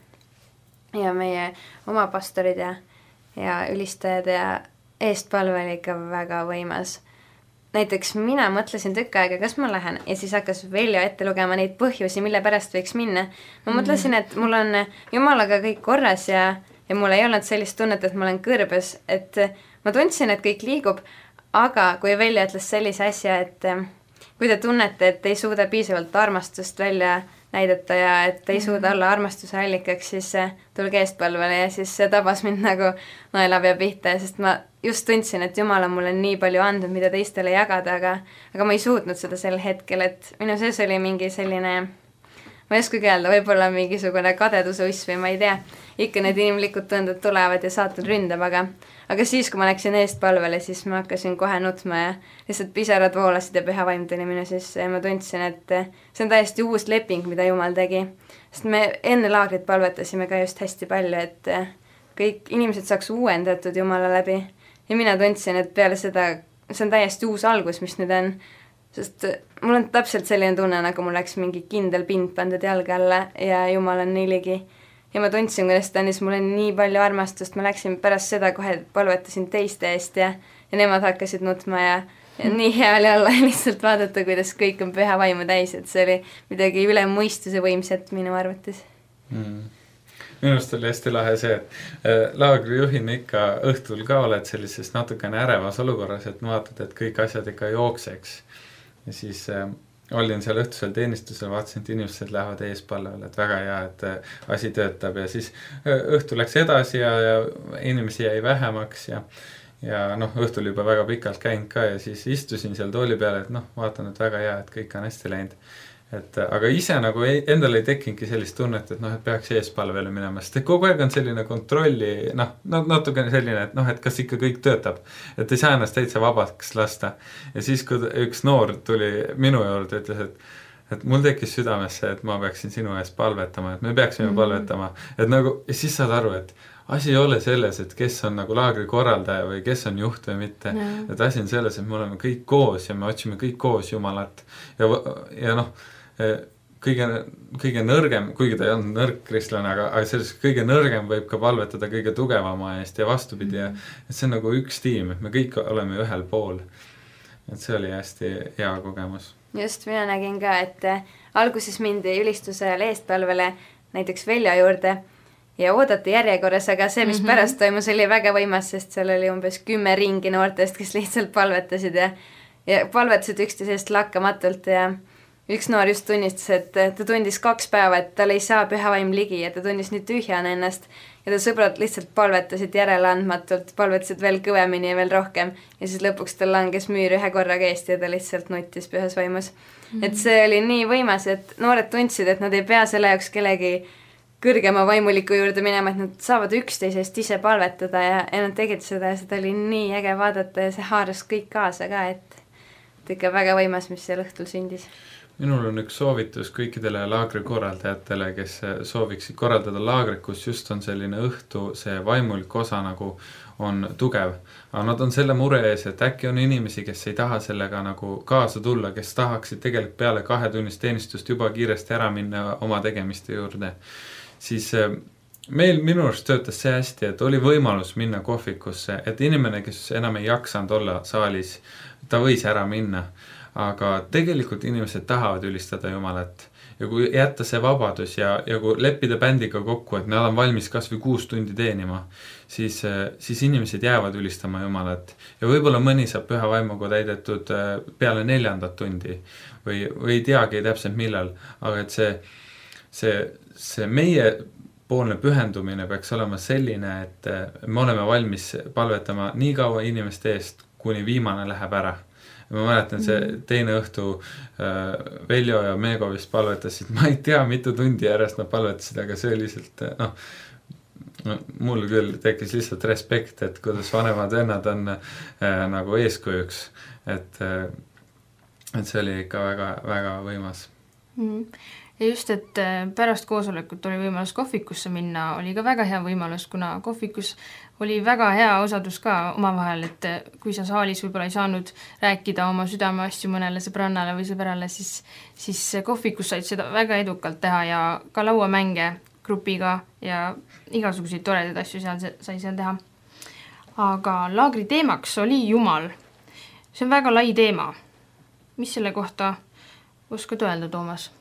ja meie oma pastorid ja, ja ülistajad ja eestpalve oli ikka väga võimas. Näiteks mina mõtlesin tükk aega, kas ma lähen ja siis hakkas Veljo ette lugema neid põhjusi, mille pärast võiks minna. Ma mõtlesin, et mul on Jumalaga kõik korras ja, ja mul ei olnud sellist tunnet, et ma olen kõrbes, et ma tundsin, et kõik liigub, aga kui Veljo ütles sellise asja, et kui te tunnete, et ei suuda piisavalt armastust välja näidata ja et ei suuda olla armastuse allikaks, siis tulge eestpalvele ja siis see tabas mind nagu naelapea pihta, sest ma just tundsin, et Jumal on mulle nii palju andnud, mida teistele jagada, aga, aga ma ei suutnud seda sel hetkel, et minu sees oli mingi selline, ma ei oskagi öelda, võib-olla mingisugune kadeduseuss või ma ei tea, ikka need inimlikud tunded tulevad ja saatan ründab, aga, aga siis, kui ma läksin eestpalvele, siis ma hakkasin kohe nutma ja lihtsalt pisarad voolasid ja püha vaim tuli minu sisse ja ma tundsin, et see on täiesti uus leping, mida Jumal tegi. Sest me enne laagrit palvetasime ka just hästi palju, et kõik inimesed saaks uuendatud Jumala läbi ja mina tundsin, et peale seda, see on täiesti uus algus, mis nüüd on, sest mul on täpselt selline tunne, nagu mul läks mingi kindel pind pandud jalga alla ja Jumal on nii ligi. Ja ma tundsin, kuidas ta andis mulle nii palju armastust, ma läksin pärast seda kohe palvetasin teiste eest ja, ja nemad hakkasid nutma ja, ja nii hea oli olla ja lihtsalt vaadata, kuidas kõik on püha vaimu täis, et see oli midagi üle mõistuse võimsat minu arvates. Mm. Minu arust oli hästi lahe see, et laagrijuhina ikka õhtul ka oled sellises natukene ärevas olukorras, et vaatad, et kõik asjad ikka jookseks. Ja siis äh, olin seal õhtusel teenistusel, vaatasin, et inimesed lähevad eespalvele, et väga hea, et äh, asi töötab ja siis äh, õhtu läks edasi ja, ja inimesi jäi vähemaks ja ja noh, õhtul juba väga pikalt käinud ka ja siis istusin seal tooli peale, et noh, vaatan, et väga hea, et kõik on hästi läinud. Et, aga ise nagu ei, endal ei tekingi sellist tunnet, et noh, et peaks eespalvele minema, sest kogu aeg on selline kontrolli, noh, natukene selline, et noh, et kas ikka kõik töötab, et ei saa ennast täitsa vabaks lasta. Ja siis, kui üks noor tuli minu juurde, ütles, et, et mul tekkis südamesse, et ma peaksin sinu ees palvetama, et me peaksime mm-hmm. palvetama, et nagu, ja siis saad aru, et asi ei ole selles, et kes on nagu laagri korraldaja või kes on juht või mitte, mm. et asi on selles, et me oleme kõik koos ja me otsime kõik koos Jumalat ja, ja noh, kõige, kõige nõrgem, kuigi ta ei olnud nõrk kristlane, aga, aga selles kõige nõrgem võib ka palvetada kõige tugevama eest ja vastupidi ja et see on nagu üks tiim, et me kõik oleme ühel pool et see oli hästi hea kogemus. Just, mina nägin ka, et alguses mindi ülistuse ajal eestpalvele näiteks Veljo juurde ja oodati järjekorras, aga see, mis mm -hmm. pärast toimus, oli väga võimas, sest seal oli umbes kümme ringi noortest, kes lihtsalt palvetasid ja, ja palvetasid üksteisest lakkamatult ja üks noor just tunnistas, et ta tundis kaks päeva, et tal ei saa püha vaim ligi ja ta tundis nii tühjana ennast ja ta sõbrad lihtsalt palvetasid järeleandmatult, palvetasid veel kõvemini ja veel rohkem ja siis lõpuks tal langes müür ühe korraga eest ja ta lihtsalt nutis pühas vaimus. Mm -hmm. Et see oli nii võimas, et noored tundsid, et nad ei pea selle jaoks kellegi kõrgema vaimuliku juurde minema, et nad saavad üksteisest ise palvetada ja, ja nad tegid seda ja seda oli nii äge vaadata ja see haaras kõik kaasa ka, et, et ikka väga võimas, mis seal õhtul sündis. Minul on üks soovitus kõikidele laagrikorraldajatele, kes sooviksid korraldada laagrit, kus just on selline õhtu, see vaimulik osa nagu on tugev. Aga nad on selle mure ees, et äkki on inimesi, kes ei taha sellega nagu kaasa tulla, kes tahaksid tegelikult peale kahetunnist teenistust juba kiiresti ära minna oma tegemiste juurde. Siis meil minu arust töötas see hästi, et oli võimalus minna kohvikusse, et inimene, kes enam ei jaksanud olla saalis, ta võis ära minna. Aga tegelikult inimesed tahavad ülistada Jumalat ja kui jätta see vabadus ja, ja kui leppida bändiga kokku, et nad on valmis kas või kuus tundi teenima, siis, siis inimesed jäävad ülistama Jumalat ja võib-olla mõni saab püha vaimuga täidetud peale neljandat tundi või, või ei teagi täpselt millal, aga et see, see, see meie poolne pühendumine peaks olema selline, et me oleme valmis palvetama nii kaua inimeste eest, kuni viimane läheb ära. Ma mäletan, see teine õhtu äh, Veljo ja Meego vist palvetasid, ma ei tea, mitu tundi järjest nad palvetasid, aga see oli lihtsalt, noh, no, mul küll tekkis lihtsalt respekt, et kuidas vanemad vennad on äh, nagu eeskujuks, et, äh, et see oli ikka väga, väga võimas. Mm. Ja just, et pärast koosolekut oli võimalus kohvikusse minna, oli ka väga hea võimalus, kuna kohvikus oli väga hea osadus ka omavahel, et kui sa saalis võib-olla ei saanud rääkida oma südameasju mõnele sõbrannale või sõbrale, siis, siis kohvikus said seda väga edukalt teha ja ka lauamänge grupiga ja igasuguseid toredaid asju seal sai seal teha. Aga laagri teemaks oli Jumal. See on väga lai teema. Mis selle kohta oskad öelda, Toomas?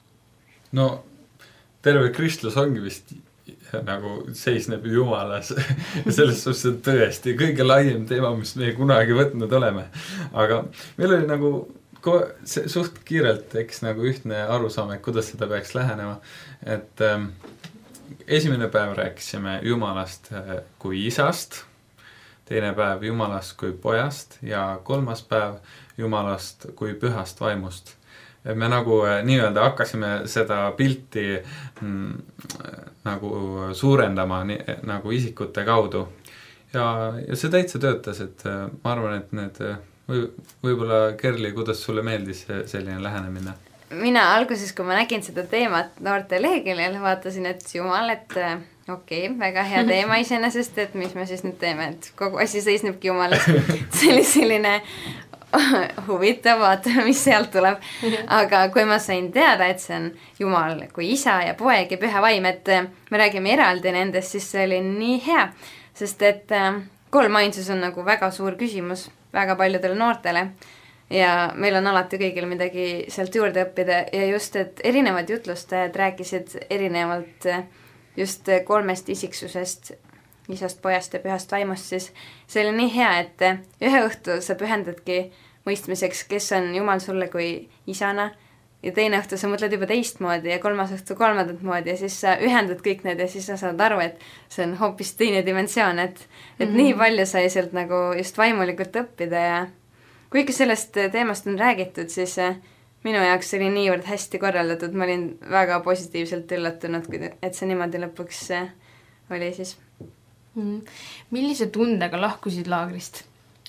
No terve kristlus ongi vist nagu seisneb Jumalas ja selles suhtes on tõesti kõige laiem teema, mis me kunagi võtnud oleme. Aga meil oli nagu suht kiirelt eks nagu ühtne arusaam, et kuidas seda peaks lähenema. Et ähm, esimene päev rääkisime Jumalast kui isast, teine päev Jumalast kui pojast ja kolmas päev Jumalast kui pühast vaimust. Me nagu nii-öelda hakkasime seda pilti mm, nagu suurendama nii, nagu isikute kaudu. Ja, ja see täitsa töötas, et ma arvan, et need või, võib-olla Kerli, kuidas sulle meeldis selline lähenemine? Mina alguses, kui ma nägin seda teemat noorte leheküljel, vaatasin, et Jumal, et okei, okay, väga hea teema iseenesest, et mis me siis nüüd teeme, et kogu asi seisnebki Jumalas. See oli selline huvitav, vaatame, mis sealt tuleb. Aga kui ma sain teada, et see on Jumal kui isa ja poeg ja püha vaim, et me räägime eraldi nendest, siis see oli nii hea, sest et kolmainsus on nagu väga suur küsimus väga paljudele noortele ja meil on alati kõigil midagi sealt juurde õppida ja just, et erinevad jutlustajad rääkisid erinevalt just kolmest isiksusest, isast, pojast ja pühast vaimust, siis see oli nii hea, et ühe õhtu sa pühendadki mõistmiseks, kes on Jumal sulle kui isana ja teine õhtu sa mõtled juba teistmoodi ja kolmas õhtu kolmandat moodi ja siis sa ühendad kõik need ja siis sa saad aru, et see on hoopis teine dimensioon, et, et mm-hmm. nii palju sai sealt nagu just vaimulikult õppida ja kuigi sellest teemast on räägitud, siis minu jaoks oli niivõrd hästi korraldatud, ma olin väga positiivselt üllatunud, et see niimoodi lõpuks oli siis. Mm. Millise tundega lahkusid laagrist?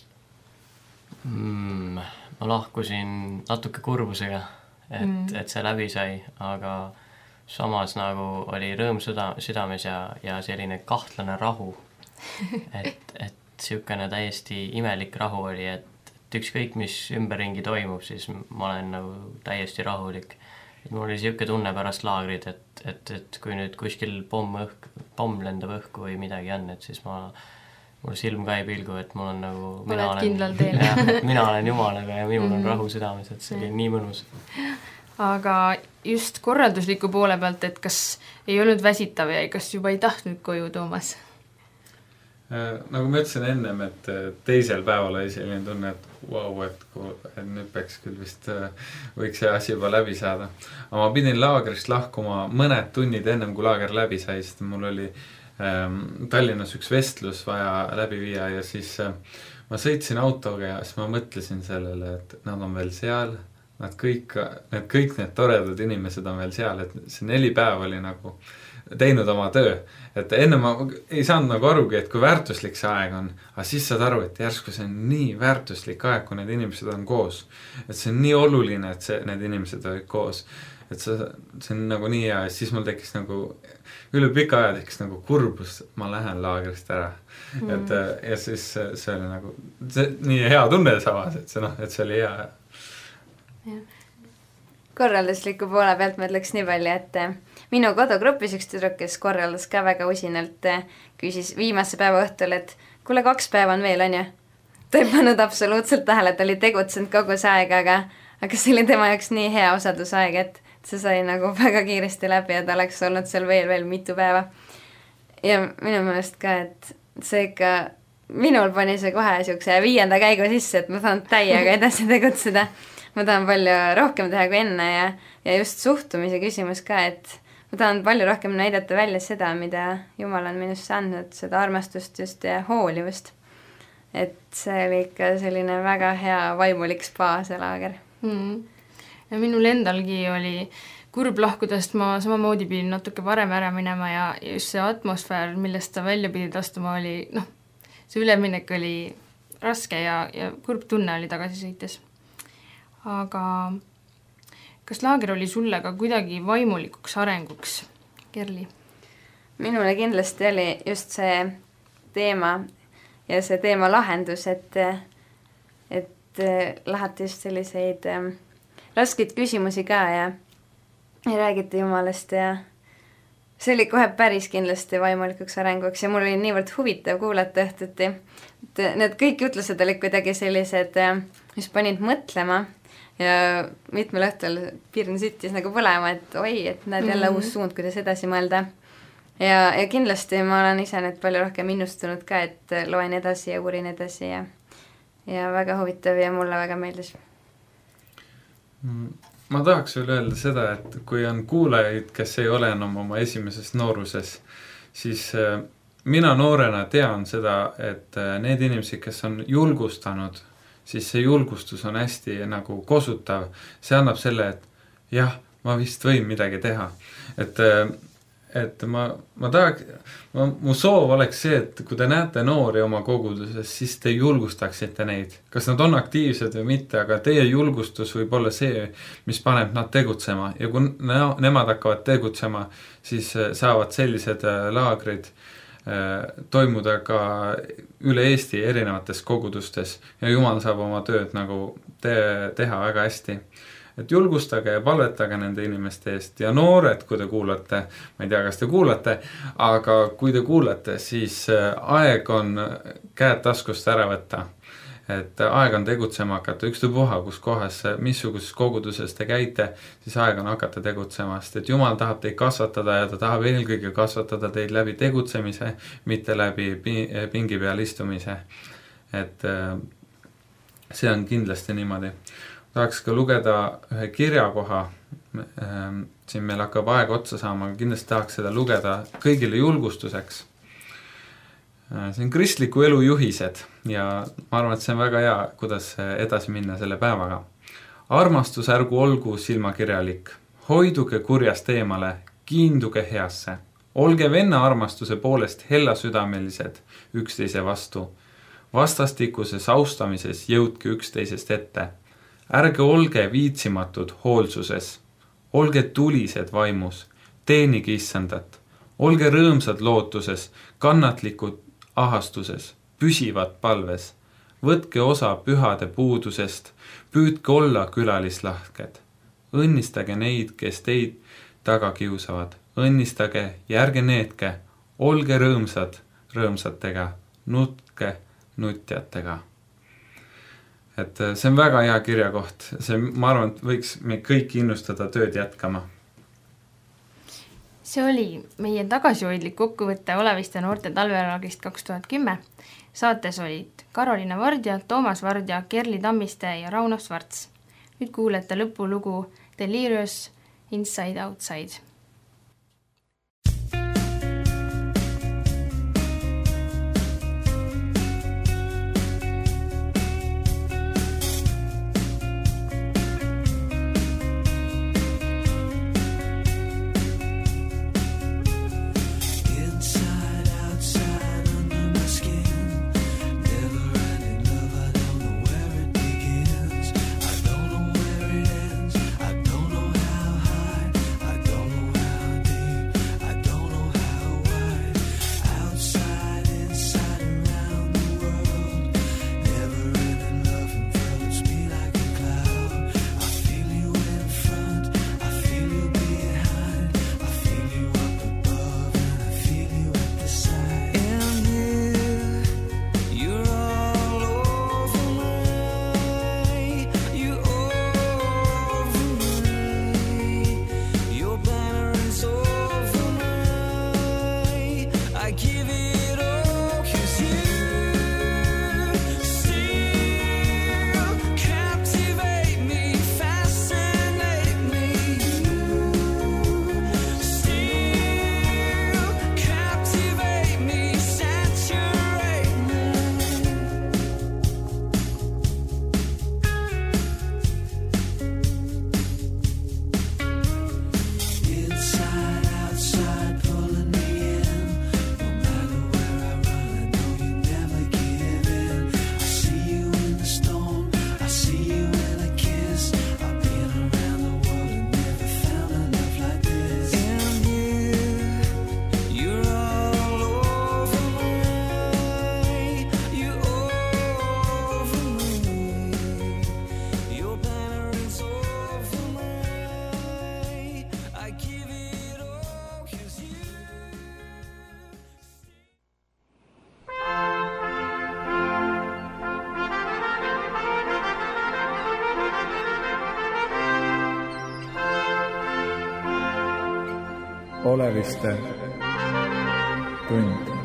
Mm, ma lahkusin natuke kurbusega, et, mm. et see läbi sai, aga samas nagu oli rõõm süda, südames ja, ja selline kahtlane rahu. Et, et siukene täiesti imelik rahu oli, et, et ükskõik mis ümberringi toimub, siis ma olen nagu täiesti rahulik. Et mul oli siuke tunne pärast laagrid, et, et, et kui nüüd kuskil pomm, õhk, pomm lendab õhku või midagi on, et siis ma mul silm ka ei pilgu, et mul on nagu Oled olen, kindlal teel. jah, mina olen jumalaga ja minul on rahu südames, et see oli nii mõnus. Aga just korraldusliku poole pealt, et kas ei olnud väsitav ja kas juba ei tahtnud koju Toomas? Nagu ma ütlesin ennem, et teisel päeval oli selline tunne, et vau, et, et nüüd peaks küll vist võiks see asi juba läbi saada. Aga ma pidin laagrist lahkuma mõned tunnid ennem, kui laager läbi sai, sest mul oli ähm, Tallinnas üks vestlus vaja läbi viia ja siis äh, ma sõitsin autoga ja siis ma mõtlesin sellele, et nad on veel seal, nad kõik, need, kõik need toredad inimesed on veel seal, et see neli päeva oli nagu teinud oma töö. Et enne ma ei saanud nagu arugi, et kui väärtuslik see aeg on, aga siis saad aru, et järsku see on nii väärtuslik aeg, kui need inimesed on koos. Et see on nii oluline, et see, need inimesed olid koos. Et see, see on nagu nii hea, ja siis mul tekkis nagu, üle pika aja tekkis nagu kurbus, ma lähen laagrist ära. Mm. Et, ja siis see oli nagu, see nii hea tunne samas, et see, noh, et see oli hea. Ja. Korraldusliku poole pealt ma ütleks nii palju, et minu kodugrupis üks tüdruk, kes korraldas ka väga usinalt, küsis viimase päeva õhtul, et kuule, kaks päeva on veel, on ju? Ta ei pannud absoluutselt tähele, et oli tegutsenud kogu see aeg, aga, aga see oli tema jaoks nii hea osadusaeg, et see sai nagu väga kiiresti läbi, et oleks olnud seal veel, veel mitu päeva. Ja minu meelest ka, et see ikka, minul pani see kohe siukse viienda käigu sisse, et ma saan täiega edasi tegutseda. Ma tahan palju rohkem teha kui enne ja, ja just suhtumise küsimus ka, et ma tahan palju rohkem näidata välja seda, mida Jumal on minusse andnud, seda armastust just ja hoolivust. Et see oli ikka selline väga hea vaimulik spa, see laager. Mm. Ja minul endalgi oli kurb lahkudest, ma samamoodi pidin natuke varem ära minema ja just see atmosfäär, millest ta välja pidid astuma, oli, noh, see üleminek oli raske ja, ja kurb tunne oli tagasi sõites. Aga kas laager oli sulle ka kuidagi vaimulikuks arenguks, Kerli? Minule kindlasti oli just see teema ja see teema lahendus, et, et lahati just selliseid ähm, raskeid küsimusi ka ja, ja räägiti Jumalast ja see oli kohe päris kindlasti vaimulikuks arenguks ja mul oli niivõrd huvitav kuulata õhtuti. Need kõik jutlused olid kuidagi sellised, mis panid mõtlema ja mitmel õhtul piirn süttis nagu põlema, et oi, et näed jälle mm-hmm. uus suund, kuidas edasi mõelda. Ja, ja kindlasti ma olen ise nüüd palju rohkem innustunud ka, et loen edasi ja uurin edasi ja, ja väga huvitav ja mulle väga meeldis. Ma tahaks veel öelda seda, et kui on kuulajaid, kes ei ole enam oma esimeses nooruses, siis mina noorena tean seda, et need inimesed, kes on julgustanud, siis see julgustus on hästi nagu kosutav. See annab selle, et jah, ma vist võin midagi teha. Et, et ma, ma tahaks, ma, mu soov oleks see, et kui te näete noori oma koguduses, siis te julgustaksite neid. Kas nad on aktiivsed või mitte, aga teie julgustus võib olla see, mis paneb nad tegutsema. Ja kui ne, nemad hakkavad tegutsema, siis saavad sellised laagrid toimuda ka üle Eesti erinevates kogudustes ja Jumal saab oma tööd nagu te teha väga hästi. Et julgustage ja palvetage nende inimeste eest ja noored, kui te kuulate, ma ei tea, kas te kuulate, aga kui te kuulate, siis aeg on käed taskust ära võtta. Et aeg on tegutsema hakata, ükstapuha, kus kohas, missuguses koguduses te käite, siis aeg on hakata tegutsema, sest et Jumal tahab teid kasvatada ja ta tahab eelkõige kasvatada teid läbi tegutsemise, mitte läbi pingi peal istumise. Et see on kindlasti niimoodi. Tahaks ka lugeda ühe kirjakoha, siin meil hakkab aeg otsa saama, kindlasti tahaks seda lugeda kõigile julgustuseks. See on kristliku elu juhised ja ma arvan, et see on väga hea, kuidas edasi minna selle päevaga. Armastus ärgu olgu silmakirjalik, hoiduge kurjast eemale, kiinduge heasse. Olge venna armastuse poolest hella südamelised üksteise vastu. Vastastikuses austamises jõudke üksteisest ette. Ärge olge viitsimatud hoolsuses. Olge tulised vaimus, teenige issandat. Olge rõõmsad lootuses, kannatlikud ahastuses, püsivad palves. Võtke osa pühade puudusest, püüdke olla külalislahked. Õnnistage neid, kes teid taga kiusavad. Õnnistage, järge needke, olge rõõmsad rõõmsatega, nutke uhke nutjatega. Et see on väga hea kirjakoht, see, ma arvan, et võiks me kõik innustada tööd jätkama. See oli meie tagasihoidlik kokkuvõtte Oleviste noorte talvelaagrist kaks tuhat kümme. Saates olid Karoliina Vardja, Toomas Vardja, Kerli Tammiste ja Rauno Svarts. Nüüd kuulete lõpulugu Delirious Inside Outside. Oleviste tund.